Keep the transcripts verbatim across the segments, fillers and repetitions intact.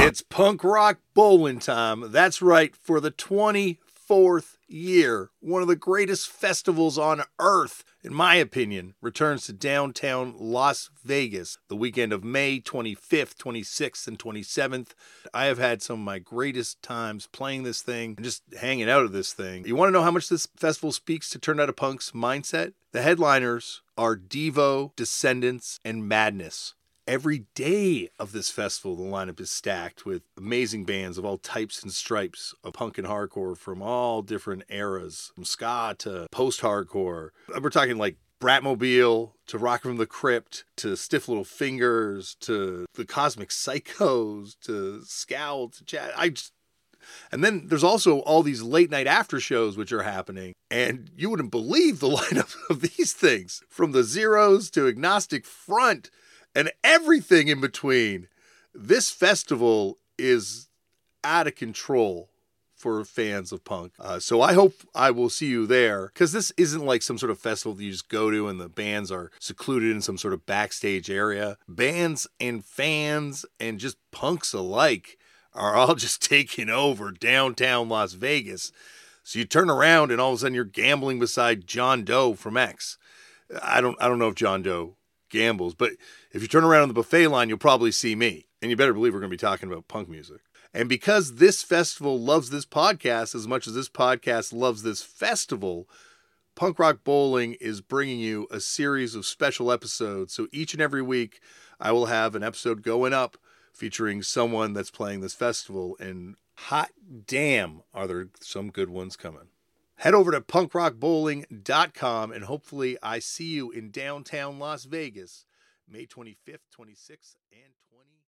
It's punk rock bowling time. That's right, for the twenty-fourth year. One of the greatest festivals on earth, in my opinion, returns to downtown Las Vegas the weekend of May twenty-fifth, twenty-sixth, and twenty-seventh. I have had some of my greatest times playing this thing and just hanging out at this thing. You want to know how much this festival speaks to Turned Out a Punk's mindset? The headliners are Devo, Descendants, and Madness. Every day of this festival, the lineup is stacked with amazing bands of all types and stripes of punk and hardcore from all different eras, from ska to post-hardcore. We're talking like Bratmobile to Rock from the Crypt to Stiff Little Fingers to the Cosmic Psychos to Scowl to Chad. I just... And then there's also all these late night after shows which are happening. And you wouldn't believe the lineup of these things. From the Zeros to Agnostic Front and everything in between. This festival is out of control for fans of punk. Uh, so I hope I will see you there, because this isn't like some sort of festival that you just go to and the bands are secluded in some sort of backstage area. Bands and fans and just punks alike are all just taking over downtown Las Vegas. So you turn around and all of a sudden you're gambling beside John Doe from X. I don't, I don't know if John Doe gambles, but if you turn around on the buffet line, you'll probably see me. And you better believe we're going to be talking about punk music. And because this festival loves this podcast as much as this podcast loves this festival, Punk Rock Bowling is bringing you a series of special episodes. So each and every week, I will have an episode going up featuring someone that's playing this festival. And hot damn, are there some good ones coming. Head over to punk rock bowling dot com and hopefully I see you in downtown Las Vegas, May twenty-fifth, twenty-sixth, and twenty-seventh.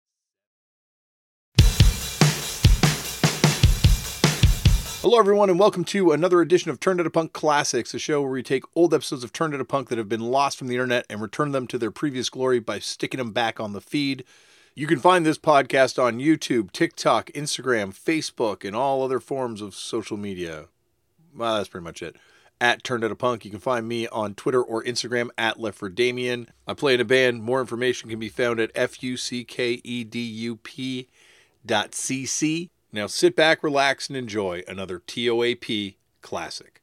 Hello, everyone, and welcome to another edition of Turned Out a Punk Classics, a show where we take old episodes of Turned Out a Punk that have been lost from the internet and return them to their previous glory by sticking them back on the feed. You can find this podcast on YouTube, TikTok, Instagram, Facebook, and all other forms of social media. Well, that's pretty much it. At Turned Out a Punk. You can find me on Twitter or Instagram at LeftForDamian. I play in a band. More information can be found at F U C K E D U P dot C C. Now sit back, relax, and enjoy another T O A P classic.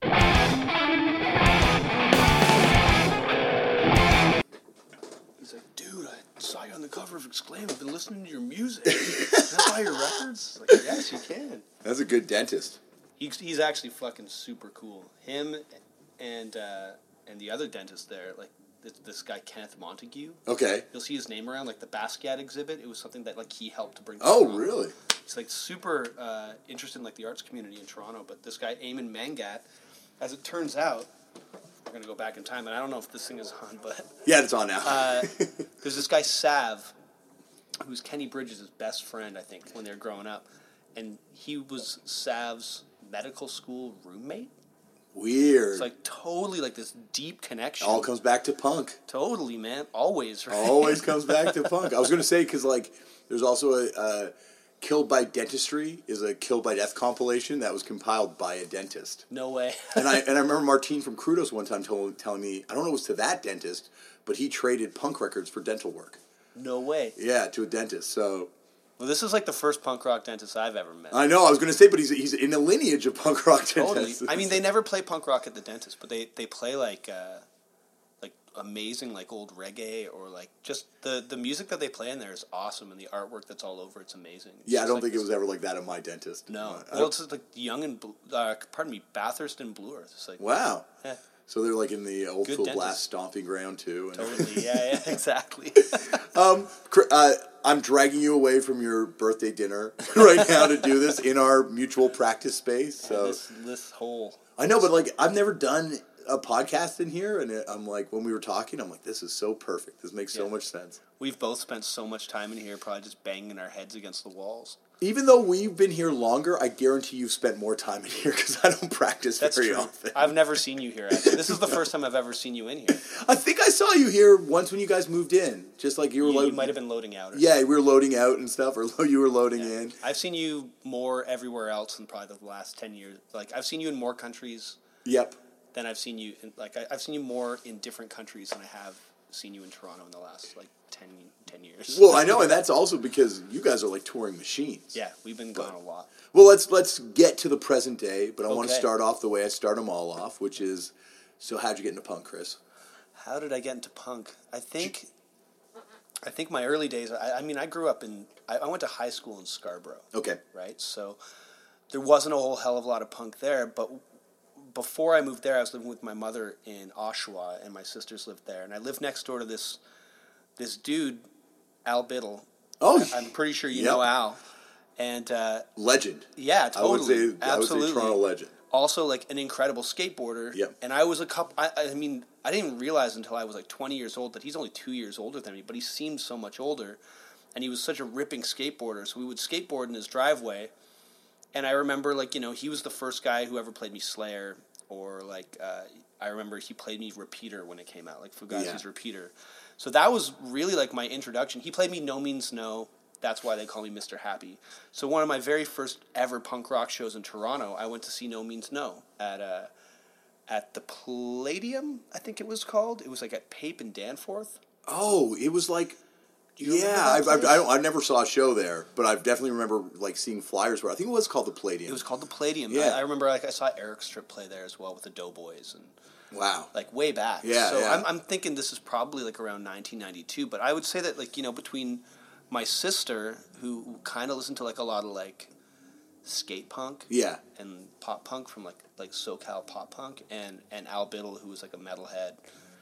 He's like, dude, I saw you on the cover of Exclaim. I've been listening to your music. Can I buy your records? Like, yes, you can. That's a good dentist. He's, he's actually fucking super cool. Him and uh, and the other dentist there, like this, this guy Kenneth Montague. Okay. You'll see his name around, like the Basquiat exhibit. It was something that like he helped to bring. To Oh, Toronto. Really? He's like super uh, interested in like the arts community in Toronto. But this guy Eamon Mangat, as it turns out, we're gonna go back in time, and I don't know if this thing is on, but yeah, it's on now. uh, there's this guy Sav, who's Kenny Bridges' best friend, I think, when they were growing up, and he was Sav's medical school roommate. Weird. It's like totally like this deep connection. All comes back to punk. Totally, man. Always, right? Always comes back to punk. I was going to say, because like, there's also a uh, Killed by Dentistry is a Killed by Death compilation that was compiled by a dentist. No way. and I and I remember Martine from Crudos one time told, telling me, I don't know if it was to that dentist, but he traded punk records for dental work. No way. Yeah, to a dentist. So. Well, this is like the first punk rock dentist I've ever met. I know, I was going to say, but he's he's in a lineage of punk rock totally. dentists. I mean, they never play punk rock at the dentist, but they, they play like uh, like amazing like old reggae or like just the, the music that they play in there is awesome, and the artwork that's all over it's amazing. It's yeah, I don't like think this, it was ever like that at my dentist. No. Uh, well, it's like Young and, uh, pardon me, Bathurst and Blue Earth. It's like, wow. Yeah. So they're like in the old Good Full dentist. Blast stomping ground too. And totally, yeah, yeah, exactly. um, uh, I'm dragging you away from your birthday dinner right now to do this in our mutual practice space. So yeah, this, this whole... I know, but like I've never done a podcast in here, and it, I'm like, when we were talking, I'm like, this is so perfect. This makes yeah. so much sense. We've both spent so much time in here, probably just banging our heads against the walls. Even though we've been here longer, I guarantee you've spent more time in here because I don't practice That's very true. often. I've never seen you here, actually. This is the first time I've ever seen you in here. I think I saw you here once when you guys moved in. Just like you were You, lo- you might have been loading out. Or yeah, something. we were loading out and stuff, or you were loading yeah. in. I've seen you more everywhere else in probably the last ten years. Like, I've seen you in more countries. Yep. Than I've seen you in, like, I, I've seen you more in different countries than I have seen you in Toronto in the last, like, ten, ten years. Well, I know, and that's also because you guys are like touring machines. Yeah, we've been going a lot. Well, let's let's get to the present day, but I want to Okay. start off the way I start them all off, which is, so how'd you get into punk, Chris? How did I get into punk? I think, I think my early days. I, I mean, I grew up in. I, I went to high school in Scarborough. Okay. Right, so there wasn't a whole hell of a lot of punk there. But before I moved there, I was living with my mother in Oshawa, and my sisters lived there, and I lived next door to this this dude, Al Biddle. Oh, I'm pretty sure you yep. know Al. And uh, legend. yeah, totally. I would say, absolutely. I would say Toronto legend. Also, like an incredible skateboarder. Yep. And I was a couple. I, I mean, I didn't even realize until I was like twenty years old that he's only two years older than me, but he seemed so much older, and he was such a ripping skateboarder. So we would skateboard in his driveway, and I remember like you know he was the first guy who ever played me Slayer, or like uh, I remember he played me Repeater when it came out, like Fugazi's Yeah. Repeater. So that was really like my introduction. He played me No Means No. That's why they call me Mister Happy. So one of my very first ever punk rock shows in Toronto, I went to see No Means No at uh, at the Palladium, I think it was called. It was like at Pape and Danforth. Oh, it was like, you remember yeah, that I, I, place? I, don't, I never saw a show there, but I definitely remember like seeing flyers where I think it was called the Palladium. It was called the Palladium. Yeah. I, I remember like I saw Eric Strip play there as well with the Doughboys and Wow. like way back. Yeah, So yeah. I'm I'm thinking this is probably like around nineteen ninety-two, but I would say that like you know between my sister who kind of listened to like a lot of like skate punk. Yeah. And pop punk from like like SoCal pop punk, and and Al Biddle, who was like a metalhead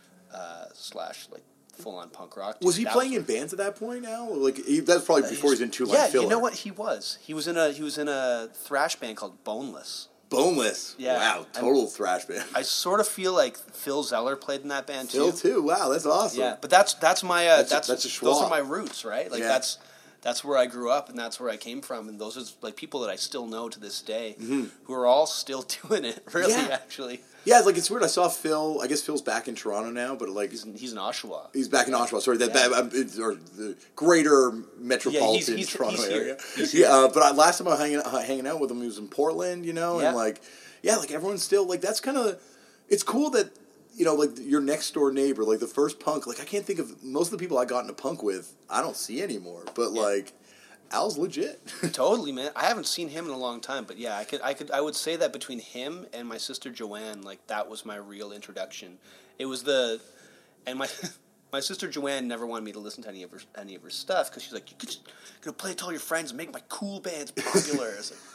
uh, slash like full on punk rock. Was he That playing in bands at that point now? Like he, that's probably before he's in Two Line Yeah, Filler. you know what he was? He was in a he was in a thrash band called Boneless. Boneless. Yeah. Wow, total thrash band. I sort of feel like Phil Zeller played in that band Phil too. too. Wow, that's awesome. Yeah, but that's that's my uh, That's that's, a- that's a those schwa. are my roots, right? Like Yeah. that's that's where I grew up, and that's where I came from, and those are like people that I still know to this day, who are all still doing it. Really, Mm-hmm. Yeah. actually, Yeah, it's like it's weird. I saw Phil. I guess Phil's back in Toronto now, but like he's he's in Oshawa. he's back in Oshawa. Sorry, that Yeah. bad, um, it's- or the greater metropolitan Yeah, he's- he's- Toronto he's here. area. He's yeah, uh, but I, last time I was hanging uh, hanging out with him, he was in Portland. You know, Yeah. and like yeah, like everyone's still like that's kind of it's cool that. You know, like your next door neighbor, like the first punk. Like I can't think of most of the people I got into punk with. I don't see anymore. But Yeah. like, Al's legit. Totally, man. I haven't seen him in a long time, but yeah, I could, I could, I would say that between him and my sister Joanne, like that was my real introduction. It was the, and my, my sister Joanne never wanted me to listen to any of her, any of her stuff because she's like, you're just gonna play it to all your friends and make my cool bands popular. It's like,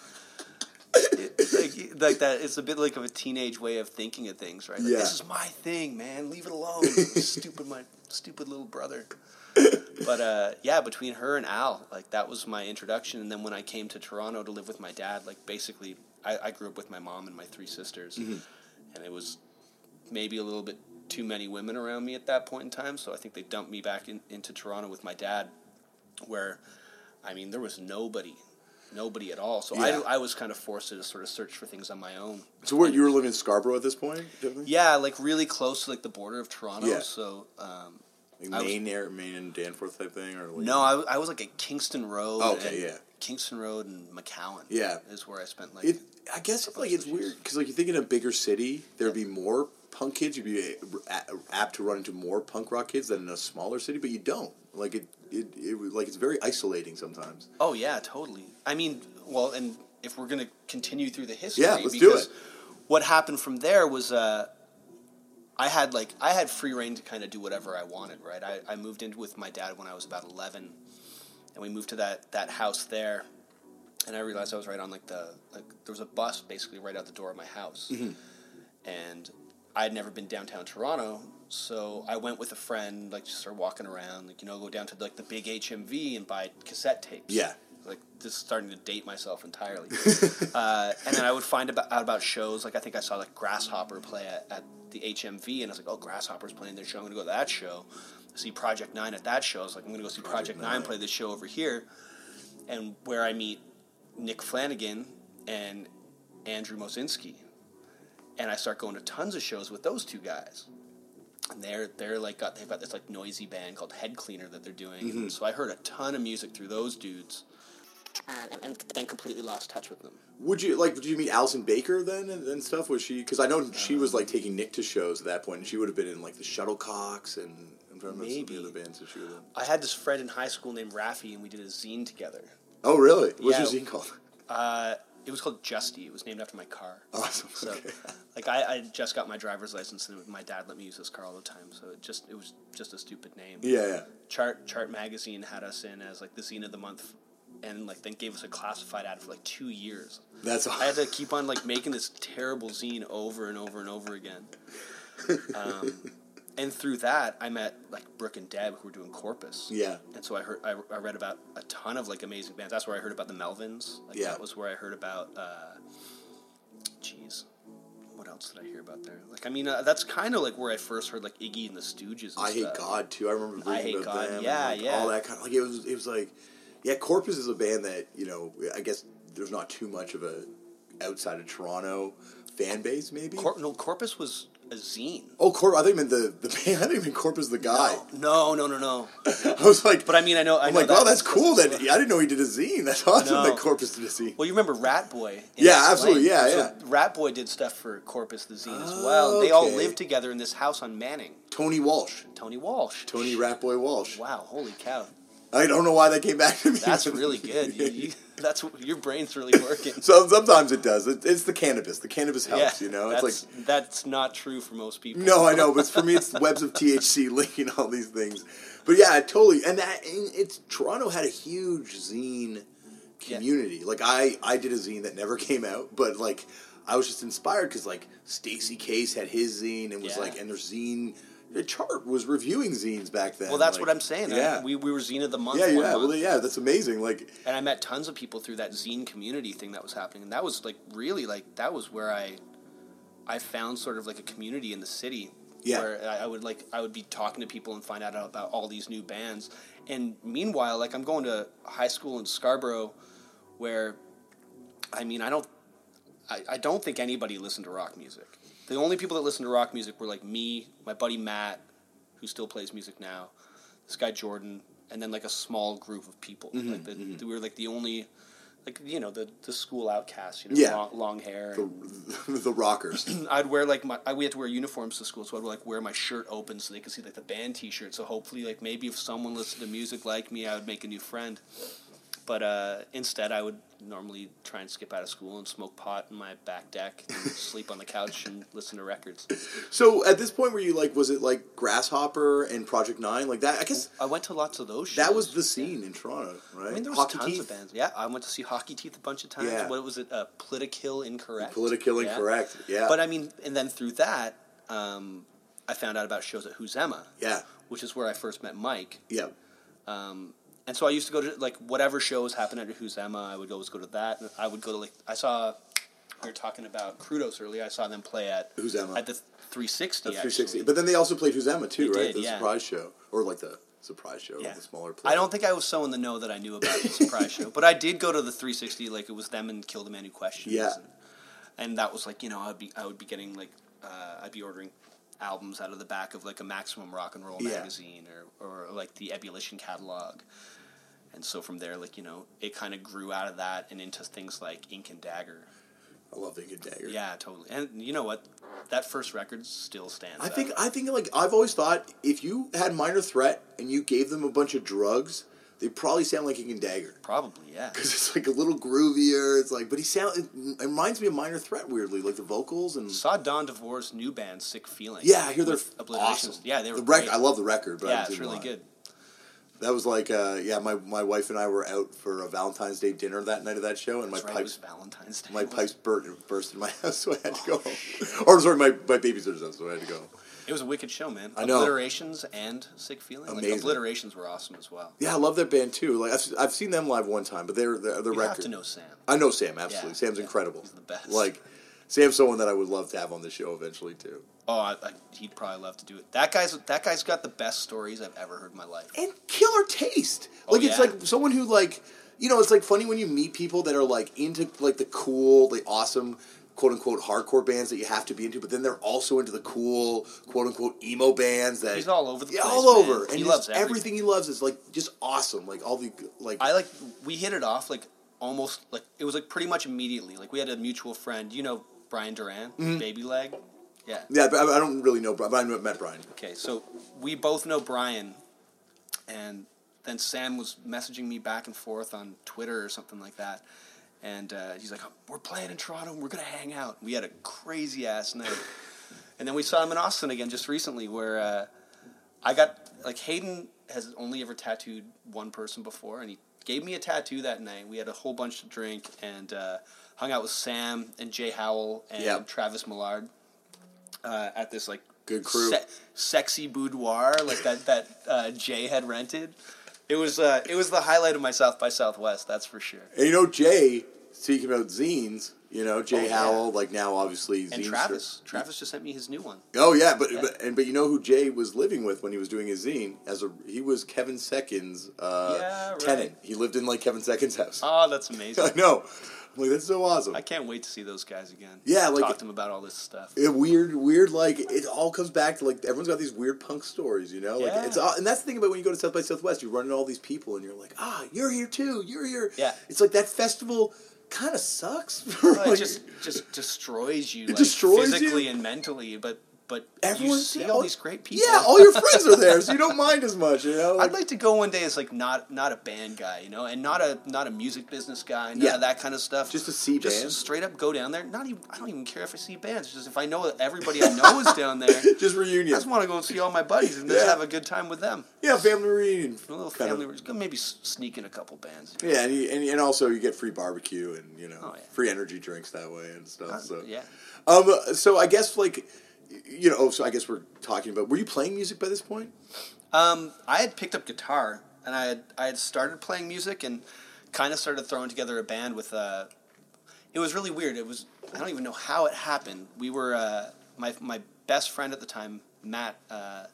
it, like, like that. It's a bit like of a teenage way of thinking of things, right? Like, Yeah. This is my thing, man. Leave it alone, stupid, my stupid little brother. But uh, yeah, between her and Al, like that was my introduction. And then when I came to Toronto to live with my dad, like basically, I, I grew up with my mom and my three sisters, Mm-hmm. and it was maybe a little bit too many women around me at that point in time. So I think they dumped me back in, into Toronto with my dad, where, I mean, there was nobody, nobody at all. So Yeah. I, I was kind of forced to sort of search for things on my own. So where you were living in Scarborough at this point? Definitely? Yeah, like really close to like the border of Toronto. Yeah. So. Um, Like I was- Maine, air, Maine and Danforth type thing, or like, No, I, w- I was like at Kingston Road. Oh, okay, and yeah. Kingston Road and McCowan. Yeah. is where I spent like. It, I guess it's like it's weird because like you think in a bigger city there'd be more punk kids, you'd be a- apt to run into more punk rock kids than in a smaller city, but you don't. Like it, it, it was- like it's very isolating sometimes. Oh yeah, totally. I mean, well, and if we're gonna continue through the history, Yeah, let's do because it. what happened from there was uh, I had like I had free reign to kind of do whatever I wanted. Right, I, I moved in with my dad when I was about eleven, and we moved to that that house there. And I realized I was right on like the like there was a bus basically right out the door of my house, and I had never been downtown Toronto, so I went with a friend, like just started walking around, like you know, go down to like the big H M V and buy cassette tapes. Yeah. Like this is starting to date myself entirely. uh, and then I would find about, out about shows. Like I think I saw like Grasshopper play at, at the H M V, and I was like, oh, Grasshopper's playing their show. I'm gonna go to that show. See Project Nine at that show. I was like, I'm gonna go see Project, Project Nine Nine. play this show over here, and where I meet Nick Flanagan and Andrew Mosinski, and I start going to tons of shows with those two guys. And they're they're like got they've got this like noisy band called Head Cleaner that they're doing. Mm-hmm. And so I heard a ton of music through those dudes, um, and, and then completely lost touch with them. Would you like? Did you meet Alison Baker then and, and stuff? Was she? Because I know she was like taking Nick to shows at that point, and she would have been in like the Shuttlecocks and I'm from Maybe. some of the other bands that you were in. I had this friend in high school named Rafi, and we did a zine together. Oh, really? What's Yeah. your zine called? Uh, it was called Justy. It was named after my car. Awesome. So, Okay. like, I, I just got my driver's license, and my dad let me use this car all the time. So it just it was just a stupid name. Yeah, yeah. Chart Chart Magazine had us in as like the zine of the month, and like then gave us a classified ad for like two years. That's I had awesome. to keep on like making this terrible zine over and over and over again. Um, and through that, I met like Brooke and Deb, who were doing Corpus. Yeah. And so I heard, I, I read about a ton of like amazing bands. That's where I heard about the Melvins. Like, Yeah. That was where I heard about. Uh, Jeez, what else did I hear about there? Like, I mean, uh, that's kind of like where I first heard like Iggy and the Stooges. And I Hate stuff. God too. I remember I reading Hate about God, them. and, yeah, like, yeah. All that kind of like it was. It was like, yeah, Corpus is a band that you know. I guess there's not too much of a outside of Toronto fan base, maybe. Cor- no, Corpus was a zine. oh, Corpus. I think you meant the the band. I think you meant Corpus the guy. No, no, no, no. I was like, But I mean, I know. I I'm know like, that wow, that's cool. That I didn't know he did a zine. That's awesome. No. That Corpus did a zine. Well, you remember Rat Boy? in Yeah, Explain. absolutely, yeah, So yeah. Rat Boy did stuff for Corpus the zine as Oh, well. They all okay. lived together in this house on Manning. Tony Walsh. Tony Walsh. Tony Ratboy Walsh. Wow, holy cow. I don't know why that came back to me. That's really good. You, you, that's your brain's really working. So sometimes it does. It, it's the cannabis. The cannabis helps, you know. It's that's, like that's not true for most people. no, I know, but for me, it's the webs of T H C linking all these things. But yeah, totally. And that and it's Toronto had a huge zine community. Like I, I did a zine that never came out, but like I was just inspired because like Stacey Case had his zine and was Yeah. like, and their zine. The chart was reviewing zines back then. Well, that's like, what I'm saying. Yeah, I, we, we were Zine of the Month yeah, one yeah. month. Well, yeah, that's amazing. Like, And I met tons of people through that zine community thing that was happening. And that was like really like that was where I I found sort of like a community in the city. Yeah. Where I, I would like I would be talking to people and find out about all these new bands. And meanwhile, like I'm going to high school in Scarborough where I mean I don't I, I don't think anybody listened to rock music. The only people that listened to rock music were like me, my buddy Matt, who still plays music now, this guy Jordan, and then like a small group of people. Mm-hmm, like the, we were like the only, like you know the, the school outcasts. You know, Yeah. long, long hair. the, the rockers. I'd wear like my I, we had to wear uniforms to school, so I'd like wear my shirt open so they could see like the band T-shirt. So hopefully, like maybe if someone listened to music like me, I would make a new friend. But uh, instead, I would normally try and skip out of school and smoke pot in my back deck, and sleep on the couch and listen to records. So at this point, were you like, was it like Grasshopper and Project Nine, like that? I guess I went to lots of those shows. that was the scene in Toronto, right? I mean, there was Hockey tons Teeth, of bands. Yeah, I went to see Hockey Teeth a bunch of times. Yeah. What was it? Uh, Political Incorrect. Political Yeah. Incorrect, yeah. But I mean, and then through that, um, I found out about shows at Who's Emma. Yeah. Which is where I first met Mike. Yeah. Um, and so I used to go to like whatever shows happened at Who's Emma. I would always go to that. And I would go to like I saw. We were talking about Crudos earlier. I saw them play at Who's Emma? at the three sixty. That's three sixty. Actually. But then they also played Who's Emma too, They right? did, the yeah. surprise show, or like the surprise show, Yeah. the smaller play. I don't think I was so in the know that I knew about the surprise show, but I did go to the three sixty. Like it was them and Kill the Man Who Questions. Yeah. and, and that was like you know I'd be I would be getting like uh, I'd be ordering albums out of the back of like a Maximum Rock and Roll Yeah. magazine or or like the Ebullition catalog. And so from there, like you know, it kind of grew out of that and into things like Ink and Dagger. I love Ink and Dagger. Yeah, totally. And you know what? That first record still stands. I think up. I think like I've always thought if you had Minor Threat and you gave them a bunch of drugs, they'd probably sound like Ink and Dagger. Probably, yeah. Because it's like a little groovier. It's like, but he sound. It, it reminds me of Minor Threat weirdly, like the vocals and. Saw Don DeVore's new band, Sick Feeling. Yeah, I hear they're with Obliterations. awesome. Yeah, they were the rec- great. I love the record, but I Yeah, haven't it's seen really them live. good. That was like, uh, yeah, my my wife and I were out for a Valentine's Day dinner that night of that show, and my That's right, it was pipes Valentine's Day. my wasn't pipes burst, burst in my house, so I had to go home. Or sorry, my my babysitter's house, so I had to go. It was a wicked show, man. I know. Obliterations and Sick Feeling. Amazing. Like, Obliterations were awesome as well. Yeah, I love that band too. Like I've I've seen them live one time, but they're they're the You record. have to know Sam. I know Sam absolutely. Yeah, Sam's yeah, incredible. he's the best. Like Sam's someone that I would love to have on the show eventually too. Oh, I, I, he'd probably love to do it. That guy's that guy's got the best stories I've ever heard in my life. And killer taste. Oh, Like it's yeah? like someone who like you know, it's like funny when you meet people that are like into like the cool, the awesome quote unquote hardcore bands that you have to be into, but then they're also into the cool quote unquote emo bands that He's all over the yeah, place, all over. man. And He just loves everything. everything. he loves is like just awesome. Like all the like I like we hit it off like almost like it was like pretty much immediately. Like we had a mutual friend, you know, Brian Duran, Mm-hmm. Baby Leg. Yeah. Yeah, but I I don't really know Brian, but I met Brian. Okay, so we both know Brian, and then Sam was messaging me back and forth on Twitter or something like that, and uh, he's like, we're playing in Toronto, and we're going to hang out. We had a crazy-ass night. And then we saw him in Austin again just recently, where uh, I got, like, Hayden has only ever tattooed one person before, and he gave me a tattoo that night. We had a whole bunch to drink, and uh, hung out with Sam and Jay Howell and Yep. Travis Millard uh, at this, like, Good crew. Se- sexy boudoir, like that, that uh, Jay had rented. It was uh, it was the highlight of my South by Southwest, that's for sure. And you know, Jay, speaking about zines, you know, Jay Oh, yeah. Howell, like now obviously And zine Travis. strip- Travis just sent me his new one. Oh yeah, but Yeah. but and but you know who Jay was living with when he was doing his zine? As a he was Kevin Seconds' uh, Yeah, right. tenant. He lived in like Kevin Seconds' house. Oh, that's amazing. I know. I'm like, that's so awesome. I can't wait to see those guys again. Yeah, like- talk to them about all this stuff. It weird, weird. Like it all comes back to like everyone's got these weird punk stories, you know. Like Yeah. it's all, and that's the thing about when you go to South by Southwest, you run into all these people, and you're like, ah, you're here too, you're here. Yeah. It's like that festival kind of sucks. Oh, Like, it just just destroys you, It like, destroys physically you. and mentally. But but Everyone- you see all these great people. Yeah, all your friends are there, so you don't mind as much, you know. I'd like to go one day as like not not a band guy, you know, and not a not a music business guy, none Yeah. of that kind of stuff. Just to see just bands. straight up go down there. Not even I don't even care if I see bands. Just if I know that everybody I know is down there, just I reunion. just want to go and see all my buddies and just Yeah. have a good time with them. Yeah, family reunion. A little kind of. family, go maybe s- sneak in a couple bands. Yeah, and, you, and and also you get free barbecue and you know Oh, yeah. free energy drinks that way and stuff. Uh, so yeah. um, so I guess like you know, so I guess we're talking about. Were you playing music by this point? Um, I had picked up guitar, and I had I had started playing music, and kind of started throwing together a band with. Uh, it was really weird. It was I don't even know how it happened. We were uh, my my best friend at the time, Matt. Uh,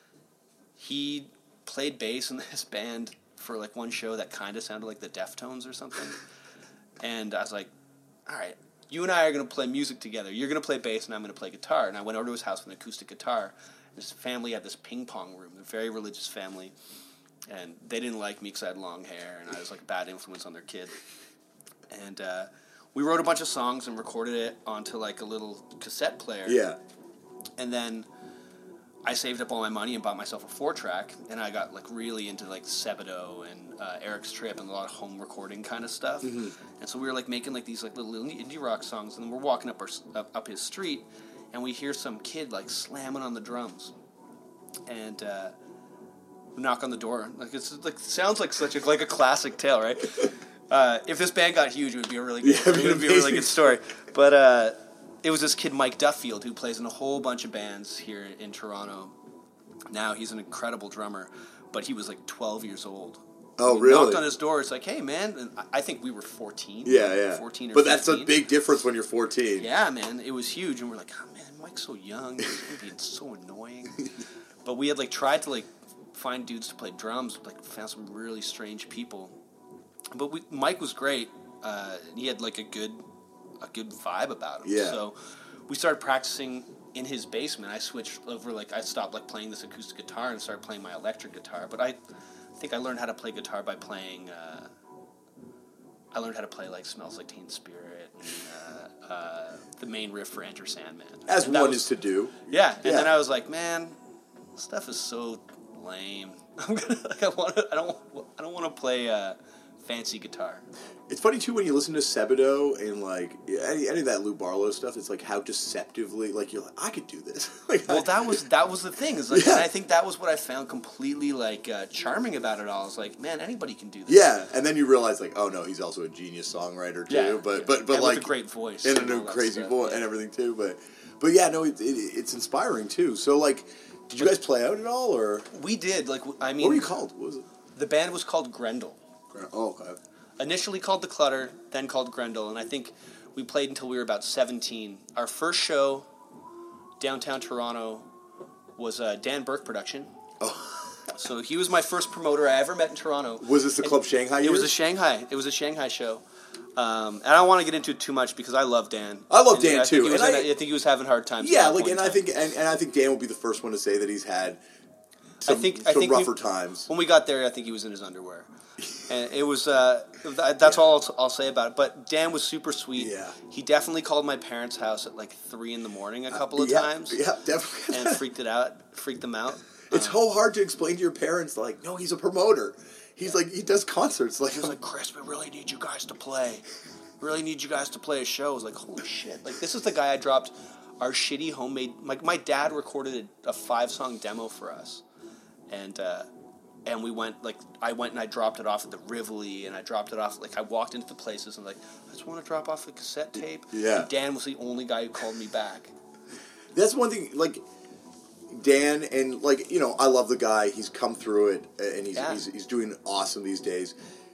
he played bass in this band for like one show that kind of sounded like the Deftones or something, and I was like, all right. You and I are going to play music together. You're going to play bass, and I'm going to play guitar. And I went over to his house with an acoustic guitar. His family had this ping pong room. They're a very religious family. And they didn't like me because I had long hair, and I was like a bad influence on their kid. And uh, we wrote a bunch of songs and recorded it onto like a little cassette player. Yeah. And then I saved up all my money and bought myself a four-track, and I got like really into like Sebadoh and uh, Eric's Trip and a lot of home recording kind of stuff. Mm-hmm. And so we were like making like these like little indie rock songs, and then we're walking up our up, up his street, and we hear some kid like slamming on the drums, and uh, we knock on the door. Like it's like sounds like such a like a classic tale, right? Uh, if this band got huge, it would be a really good, Yeah, it would be a really good story. But uh, it was this kid Mike Duffield who plays in a whole bunch of bands here in Toronto. Now he's an incredible drummer, but he was like twelve years old. Oh, We really? knocked on his door. It's like, hey, man. And I- I think we were fourteen. Yeah, yeah. fourteen or but that's a fifteen. big difference when you're fourteen. Yeah, man. It was huge. And we're like, oh, man, Mike's so young. He's going to be so annoying. But we had, like, tried to, like, find dudes to play drums. Like, found some really strange people. But we, Mike was great. Uh, he had, like, a good a good vibe about him. Yeah. So we started practicing in his basement. I switched over, like, I stopped, like, playing this acoustic guitar and started playing my electric guitar. But I... I think I learned how to play guitar by playing. Uh, I learned how to play like "Smells Like Teen Spirit" and uh, uh, the main riff for Enter Sandman. As And that one was- is to do. Yeah, and Yeah. then I was like, man, this stuff is so lame. I'm gonna like I want I don't I don't want to play uh, fancy guitar. It's funny too when you listen to Sebadoh and like any, any of that Lou Barlow stuff. It's like how deceptively like you're like I could do this. like, Well, I- that was that was the thing. Is like, Yeah. and I think that was what I found completely like uh, charming about it all. I was like, man, anybody can do this. yeah, and then you realize like oh no, he's also a genius songwriter too. Yeah, but yeah. but but And like with a great voice and, and a all that crazy stuff, voice yeah. and everything too. But but yeah, no, it, it, it's inspiring too. So like, did you guys play out at all or We did like I mean, what were you called? What was it? the band was called Grendel. Oh, okay. Initially called The Clutter, then called Grendel, and I think we played until we were about seventeen. Our first show downtown Toronto was a Dan Burke production. Oh. So he was my first promoter I ever met in Toronto. Was this the And Club Shanghai? It was a years? Shanghai. It was a Shanghai show. Um, and I don't want to get into it too much because I love Dan. I love And Dan I too, Think he was and in I- a- I think he was having hard times. Yeah, at that like, point and in I time. think, and, and I think Dan will be the first one to say that he's had some, I think some I think rougher we, times. When we got there, I think he was in his underwear, and it was. Uh, that's yeah. all I'll, I'll say about it. But Dan was super sweet. Yeah. He definitely called my parents' house at like three in the morning a couple uh, of yeah, times. Yeah, definitely. And freaked it out, freaked them out. It's um, so hard to explain to your parents. Like, no, he's a promoter. He's yeah. like he does concerts. Like, he was like, Chris, we really need you guys to play. We really need you guys to play a show. I was like, holy shit! Like, this is the guy I dropped our shitty homemade. Like, my dad recorded a, a five song demo for us, and. uh And we went, like, I went and I dropped it off at the Rivoli, and I dropped it off, like, I walked into the places and, like, I just want to drop off a cassette tape. Yeah. And Dan was the only guy who called me back. That's one thing, like, Dan, and, like, you know, I love the guy. He's come through it, and he's, yeah. he's, he's doing awesome these days.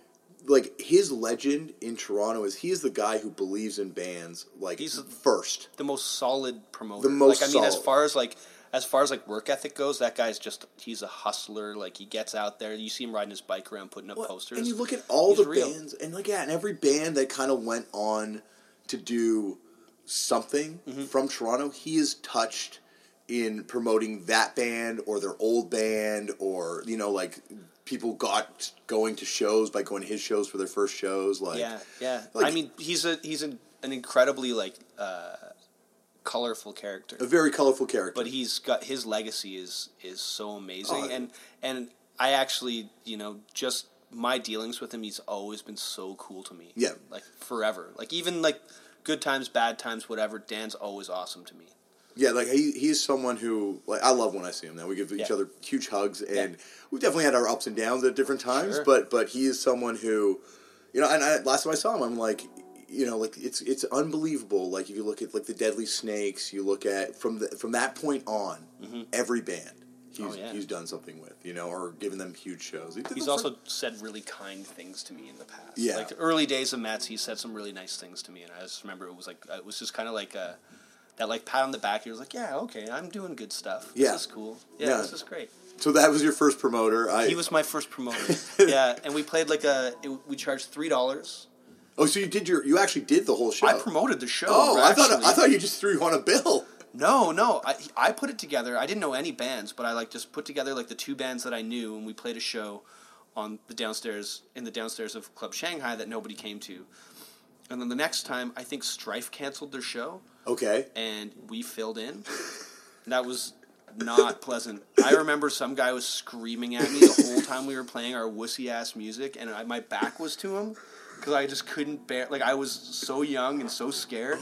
Like, his legend in Toronto is he is the guy who believes in bands, like, he's first. The most solid promoter. The most Like, I mean, solid. as far as, like... As far as, like, work ethic goes, that guy's just, he's a hustler. Like, he gets out there. You see him riding his bike around putting up well, posters. And you look at all he's the real. bands, and, like, yeah, and every band that kind of went on to do something mm-hmm. from Toronto, he is touched in promoting that band or their old band or, you know, like, people got going to shows by going to his shows for their first shows. Like, yeah, yeah. Like, I mean, he's a he's a, an incredibly, like... Uh, colorful character, a very colorful character, but he's got his legacy is is so amazing, oh, and and I actually, you know, just my dealings with him, he's always been so cool to me. Yeah, like forever, like even like good times, bad times, whatever. Dan's always awesome to me. Yeah, like he he's someone who, like, I love when I see him. Now we give each yeah. other huge hugs, and yeah. we've definitely had our ups and downs at different times. Sure. But but he is someone who, you know, and I, last time I saw him, I'm like. You know, like it's it's unbelievable. Like if you look at like the Deadly Snakes, you look at from the from that point on, mm-hmm. every band he's oh, yeah. he's done something with, you know, or given them huge shows. He he's also first... said really kind things to me in the past. Yeah, like the early days of Mets, he said some really nice things to me, and I just remember it was like it was just kind of like a that like pat on the back. He was like, "Yeah, okay, I'm doing good stuff. This yeah. is cool. Yeah, yeah, this is great." So that was your first promoter. I... He was my first promoter. Yeah, and we played like a it, we charged three dollars. Oh, so you did your you actually did the whole show. I promoted the show. Oh, I actually. thought I thought you just threw on a bill. No, no, I I put it together. I didn't know any bands, but I like just put together like the two bands that I knew, and we played a show on the downstairs in the downstairs of Club Shanghai that nobody came to. And then the next time, I think Strife canceled their show. Okay. And we filled in. And that was not pleasant. I remember some guy was screaming at me the whole time we were playing our wussy ass music, and I, my back was to him. Because I just couldn't bear, like I was so young and so scared.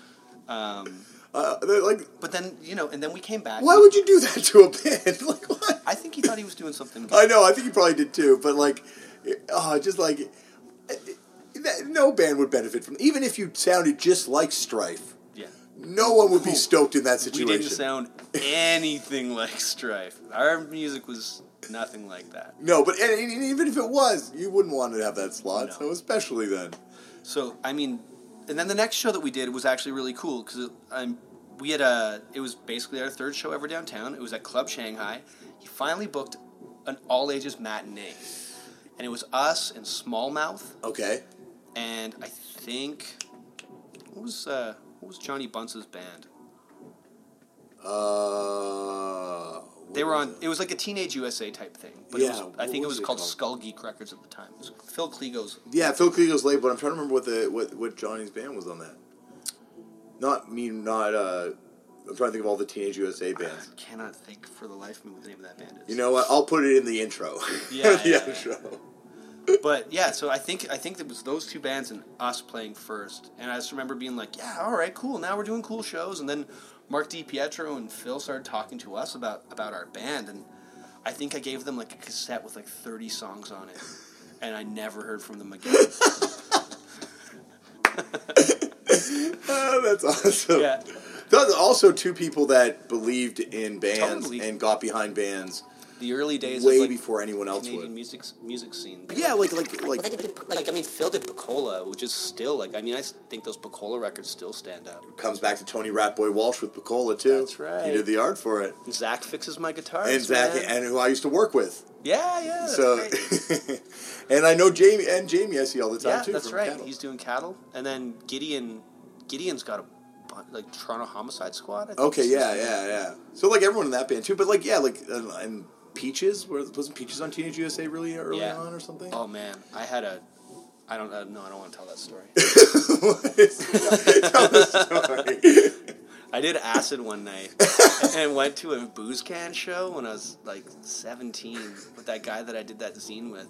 Um, uh, like, but then you know, and then we came back. Why would you do that to a band? Like what? I think he thought he was doing something good. I know. I think he probably did too. But like, oh, just like no band would benefit from. Even if you sounded just like Strife. Yeah. No one would be stoked in that situation. We didn't sound anything like Strife. Our music was. Nothing like that. No, but and, and even if it was, you wouldn't want to have that slot, no. so especially then. So, I mean, and then the next show that we did was actually really cool, because um, we had a, it was basically our third show ever downtown. It was at Club Shanghai. He finally booked an all-ages matinee. And it was us and Smallmouth. Okay. And I think, what was, uh, what was Johnny Bunce's band? Uh... They were on. It was like a Teenage U S A type thing, but yeah, it was, I think it was, was it called, called Skull Geek Records at the time. It was Phil Klego's. Yeah, Phil Klego's label. But I'm trying to remember what the what, what Johnny's band was on that. Not me. Not. Uh, I'm trying to think of all the Teenage U S A bands. I cannot think for the life of me what the name of that band is. You know what? I'll put it in the intro. Yeah, the yeah, intro. Yeah. But yeah, so I think I think it was those two bands and us playing first, and I just remember being like, yeah, all right, cool. Now we're doing cool shows, and then Mark DiPietro and Phil started talking to us about about our band, and I think I gave them like a cassette with like thirty songs on it, and I never heard from them again. Oh, that's awesome. Yeah. Those are also two people that believed in bands Totally. and got behind bands The early days way of like, before anyone else Canadian would. music music scene. Yeah, like like like. Like I mean, Phil did Bacola, which is still like I mean, I think those Bacola records still stand out. Comes back to Tony Ratboy Walsh with Bacola too. That's right. He did the art for it. Zach fixes my guitars, And Zach, man. and who I used to work with. Yeah, yeah. That's So, great. and I know Jamie and Jamie I see all the time Yeah, too. that's from right. Cattle. He's doing Cattle, and then Gideon. Gideon's got a bu- like Toronto Homicide Squad. I think Okay, is yeah, his name. yeah, yeah. So like everyone in that band too, but like yeah, like and, and Peaches? Where wasn't Peaches on Teenage U S A really early Yeah. on or something? Oh man, I had a. I don't. Uh, no, I don't want to tell that story. Tell the story. I did acid one night and went to a booze can show when I was like seventeen with that guy that I did that zine with,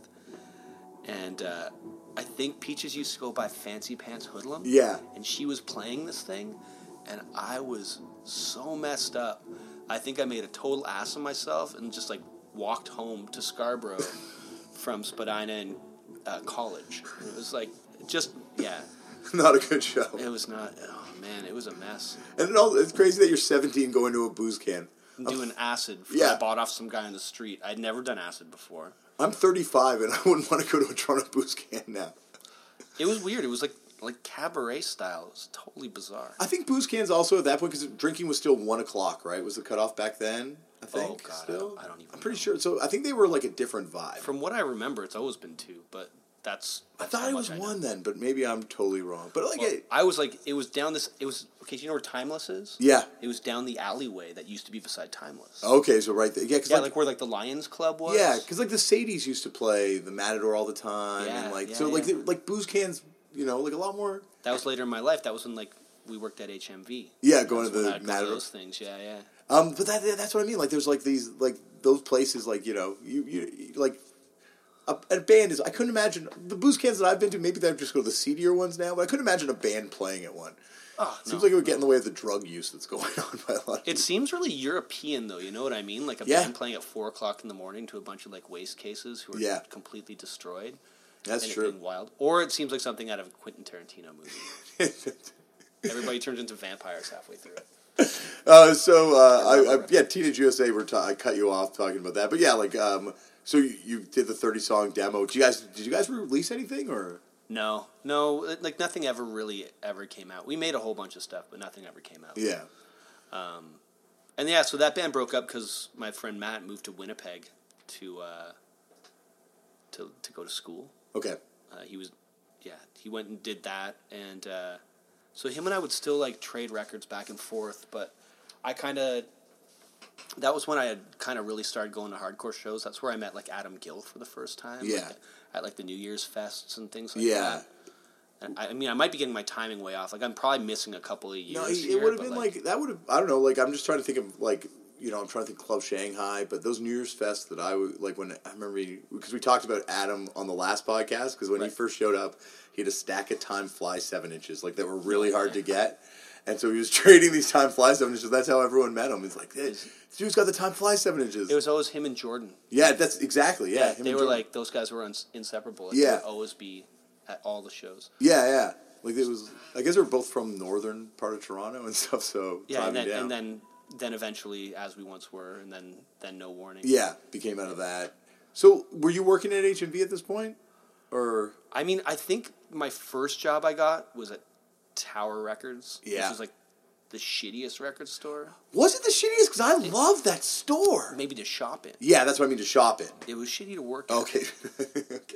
and uh, I think Peaches used to go by Fancy Pants Hoodlum. Yeah. And she was playing this thing, and I was so messed up. I think I made a total ass of myself and just like walked home to Scarborough from Spadina and uh, college. And it was like just yeah. Not a good show. It was not. Oh man, it was a mess. And it all, it's crazy that you're seventeen going to a booze can. I'm doing acid. Yeah. I bought off some guy on the street. I'd never done acid before. I'm thirty-five and I wouldn't want to go to a Toronto booze can now. It was weird. It was like like cabaret style. It was totally bizarre. I think booze cans also at that point, because drinking was still one o'clock, right? Was the cutoff back then? I think. Oh, God, still? I don't- I don't even I'm pretty know. sure. So I think they were like a different vibe. From what I remember, it's always been two, but that's. I that's thought how it much was I know. one then, but maybe I'm totally wrong. But like, Well, it, I was like, it was down this. It was okay. Do you know where Timeless is? yeah. It was down the alleyway that used to be beside Timeless. Okay, so right there, yeah, because yeah, like, like, where like the Lions Club was. yeah, because like the Sadies used to play the Matador all the time, Yeah, and like yeah, so like yeah. they- like booze cans, you know, like a lot more. That was later in my life. That was when like we worked at H M V. Yeah, going That's to when the I'd go to Matador. those things. Yeah, yeah. Um, but that that's what I mean. Like, there's like these like those places, like you know, you you you- like a, a band is. I couldn't imagine the booze cans that I've been to. Maybe they just go to the seedier ones now, but I couldn't imagine a band playing at one. Oh, Seems no. like it would get in the way of the drug use that's going on by a lot of It seems really European, though. You know what I mean? Like a Yeah. band playing at four o'clock in the morning to a bunch of like waste cases who are Yeah. completely destroyed. That's and it true. being wild. Or it seems like something out of a Quentin Tarantino movie. Everybody turns into vampires halfway through it. uh, so uh, I, I, yeah, Teenage U S A. We're ta- I cut you off talking about that, but yeah, like um, so you, you did the thirty song demo. Did you guys did you guys release anything or? No, no, it- like nothing ever really ever came out. We made a whole bunch of stuff, but nothing ever came out. Yeah. And yeah, so that band broke up because my friend Matt moved to Winnipeg to uh, to to go to school. Okay. Uh, he was, yeah, he went and did that, and uh, so him and I would still like trade records back and forth. But I kind of, that was when I had kind of really started going to hardcore shows. That's where I met like Adam Gill for the first time. Yeah. Like, at like the New Year's fests and things like Yeah. that. And I, I mean, I might be getting my timing way off. Like I'm probably missing a couple of years. No, it, here, it would have but, been like, that would have. I don't know. Like I'm just trying to think of like you know I'm trying to think Club Shanghai, but those New Year's fests that I would like when I remember because we talked about Adam on the last podcast because when he Right. first showed up he had a stack of Time Fly seven inches like that were really hard to get, and so he was trading these Time Fly seven inches. That's how everyone met him. He's like, hey, this dude's got the Time Fly seven inches. It was always him and Jordan. Yeah, that's exactly yeah. him they and were Jordan. like those guys were uns- inseparable. Like, Yeah. they would always be at all the shows. yeah yeah like it was. I guess they were both from northern part of Toronto and stuff. So Yeah, and driving then, down. and then then eventually, as we once were, and then then no warning. Yeah, became out of that. So, were you working at H M V at this point, or I mean, I think my first job I got was at Tower Records, Yeah. which was like the shittiest record store, was it the shittiest? Because I love that store. maybe to shop in. Yeah, that's what I mean to shop in. It was shitty to work. at. Okay, okay.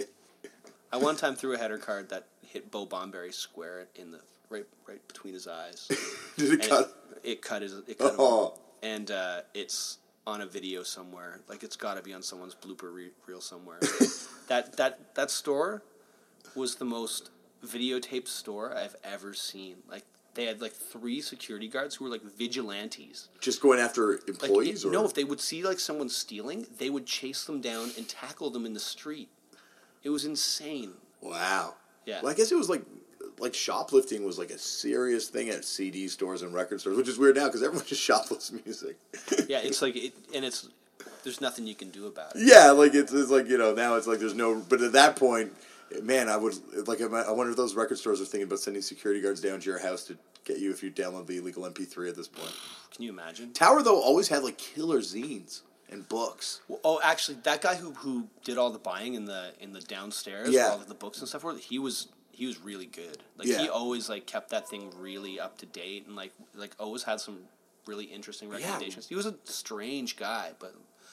I one time threw a header card that hit Bo Bomberry square in the right right between his eyes. Did it And cut? It, it cut his. It cut him. Oh, And uh, it's on a video somewhere. Like it's got to be on someone's blooper re- reel somewhere. that that that store was the most videotaped store I've ever seen. Like they had like three security guards who were like vigilantes. just going after Like employees, it- or no, if they would see like someone stealing, they would chase them down and tackle them in the street. It was insane. wow. Yeah. Well, I guess it was like like shoplifting was like a serious thing at C D stores and record stores, which is weird now because everyone just shoplifts music. Yeah, it's like it, and it's there's nothing you can do about it. Yeah, like it's, it's like you know now it's like there's no. But at that point, man, I would like. I wonder if those record stores are thinking about sending security guards down to your house to get you if you download the illegal M P three at this point. Can you imagine? Tower though always had like killer zines and books. Well, oh, actually, that guy who, who did all the buying in the in the downstairs, Yeah. where all of the books and stuff were, he was he was really good. Like Yeah. he always like kept that thing really up to date and like like always had some really interesting recommendations. He was a strange guy, but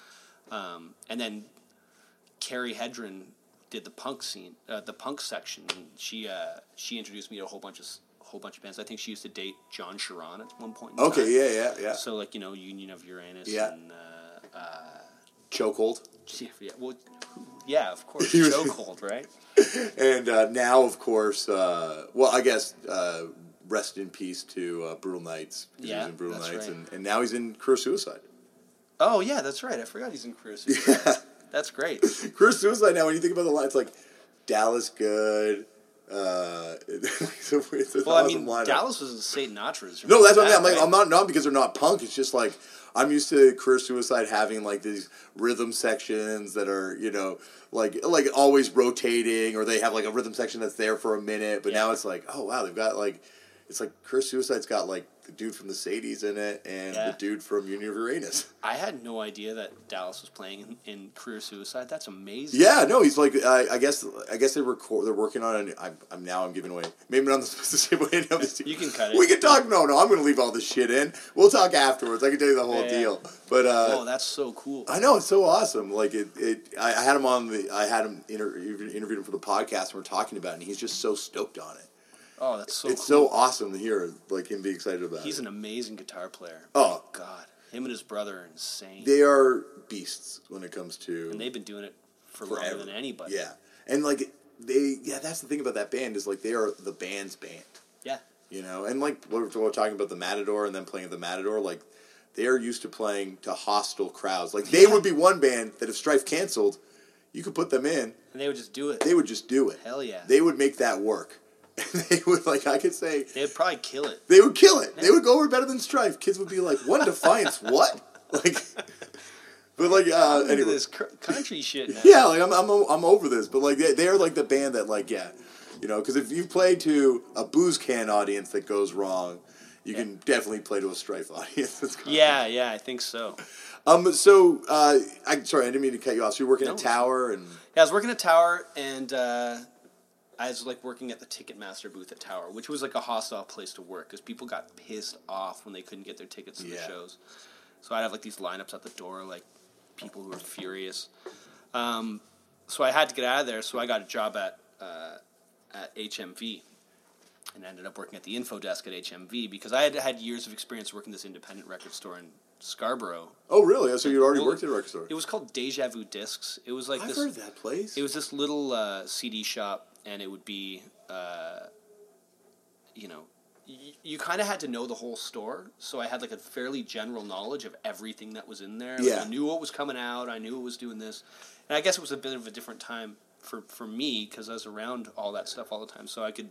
um, and then Carrie Hedren did the punk scene, uh, the punk section, and she uh, she introduced me to a whole bunch of a whole bunch of bands. I think she used to date John Sharon at one point in Okay, time. yeah, yeah, yeah. So like you know Union of Uranus Yeah. and uh, uh, Chokehold. Yeah, yeah, well, yeah, of course, He was- chokehold, right? And uh, now, of course, uh, well, I guess uh, rest in peace to uh, Brutal Knights. He Yeah, was in Brutal that's Knights, right. and, and now he's in Career Suicide. Oh yeah, that's right. I forgot he's in Career Suicide. Yeah. That's great. Career Suicide. Now, when you think about the line, it's like Dallas good. Uh, it's a, it's an Well, I awesome mean, lineup. Dallas was in Saint Natras. No, that's what I mean. that, I'm, like, right? I'm not not because they're not punk. It's just like I'm used to Career Suicide having like these rhythm sections that are, you know, like like always rotating, or they have like a rhythm section that's there for a minute. But Yeah. now it's like, oh wow, they've got like it's like Career Suicide's got like the dude from the Sadies in it and Yeah. the dude from Union of Uranus. I had no idea that Dallas was playing in, in Career Suicide. That's amazing. Yeah, no, he's like I, I guess I guess they record. They're working on it. I'm, I'm now I'm giving away. Maybe not supposed to say what any of this. You can cut it. We can talk. No, no, I'm going to leave all this shit in. We'll talk afterwards. I can tell you the whole Yeah. deal. But uh, Oh, that's so cool. I know it's so awesome. Like it, it. I, I had him on the. I had him inter, interviewed him for the podcast, and we're talking about it, and he's just so stoked on it. Oh, that's so it's cool. so awesome to hear, like him be excited about He's it. an amazing guitar player. Oh. God. Him and his brother are insane. They are beasts when it comes to. and they've been doing it for forever. longer than anybody. Yeah, and like they. Yeah, that's the thing about that band is like they are the band's band. Yeah. You know, and like we're, we're talking about the Matador and then playing at the Matador, like they are used to playing to hostile crowds. Like they Yeah. would be one band that if Strife canceled, you could put them in. And they would just do it. They would just do it. Hell yeah. They would make that work. They would, like I could say, They'd probably kill it. they would kill it. They would go over better than Strife. Kids would be like, "What Defiance? What?" Like, but like, uh, I'm into anyway. this cr- country shit now. Yeah, like I'm, I'm, I'm over this, but like they, they're like the band that like, yeah, you know, because if you play to a booze can audience that goes wrong, you Yeah. can definitely play to a Strife audience. That's gone Yeah, yeah, I think so. Um. So, uh, I sorry, I didn't mean to cut you off. So you're working No. at Tower, and Yeah, I was working at Tower, and uh, I was like working at the Ticketmaster booth at Tower, which was like a hostile place to work because people got pissed off when they couldn't get their tickets to the Yeah. shows. So I'd have like these lineups at the door, like people who were furious. Um, so I had to get out of there, so I got a job at uh, at H M V, and ended up working at the info desk at H M V because I had had years of experience working this independent record store in Scarborough. oh really? So you already Well, worked at a record store? It was called Deja Vu Discs. It was like I've this. heard of that place. It was this little uh, C D shop, and it would be, uh, you know, y- you kind of had to know the whole store. So I had like a fairly general knowledge of everything that was in there. Like, Yeah. I knew what was coming out. I knew it was doing this, and I guess it was a bit of a different time for for me because I was around all that stuff all the time. So I could.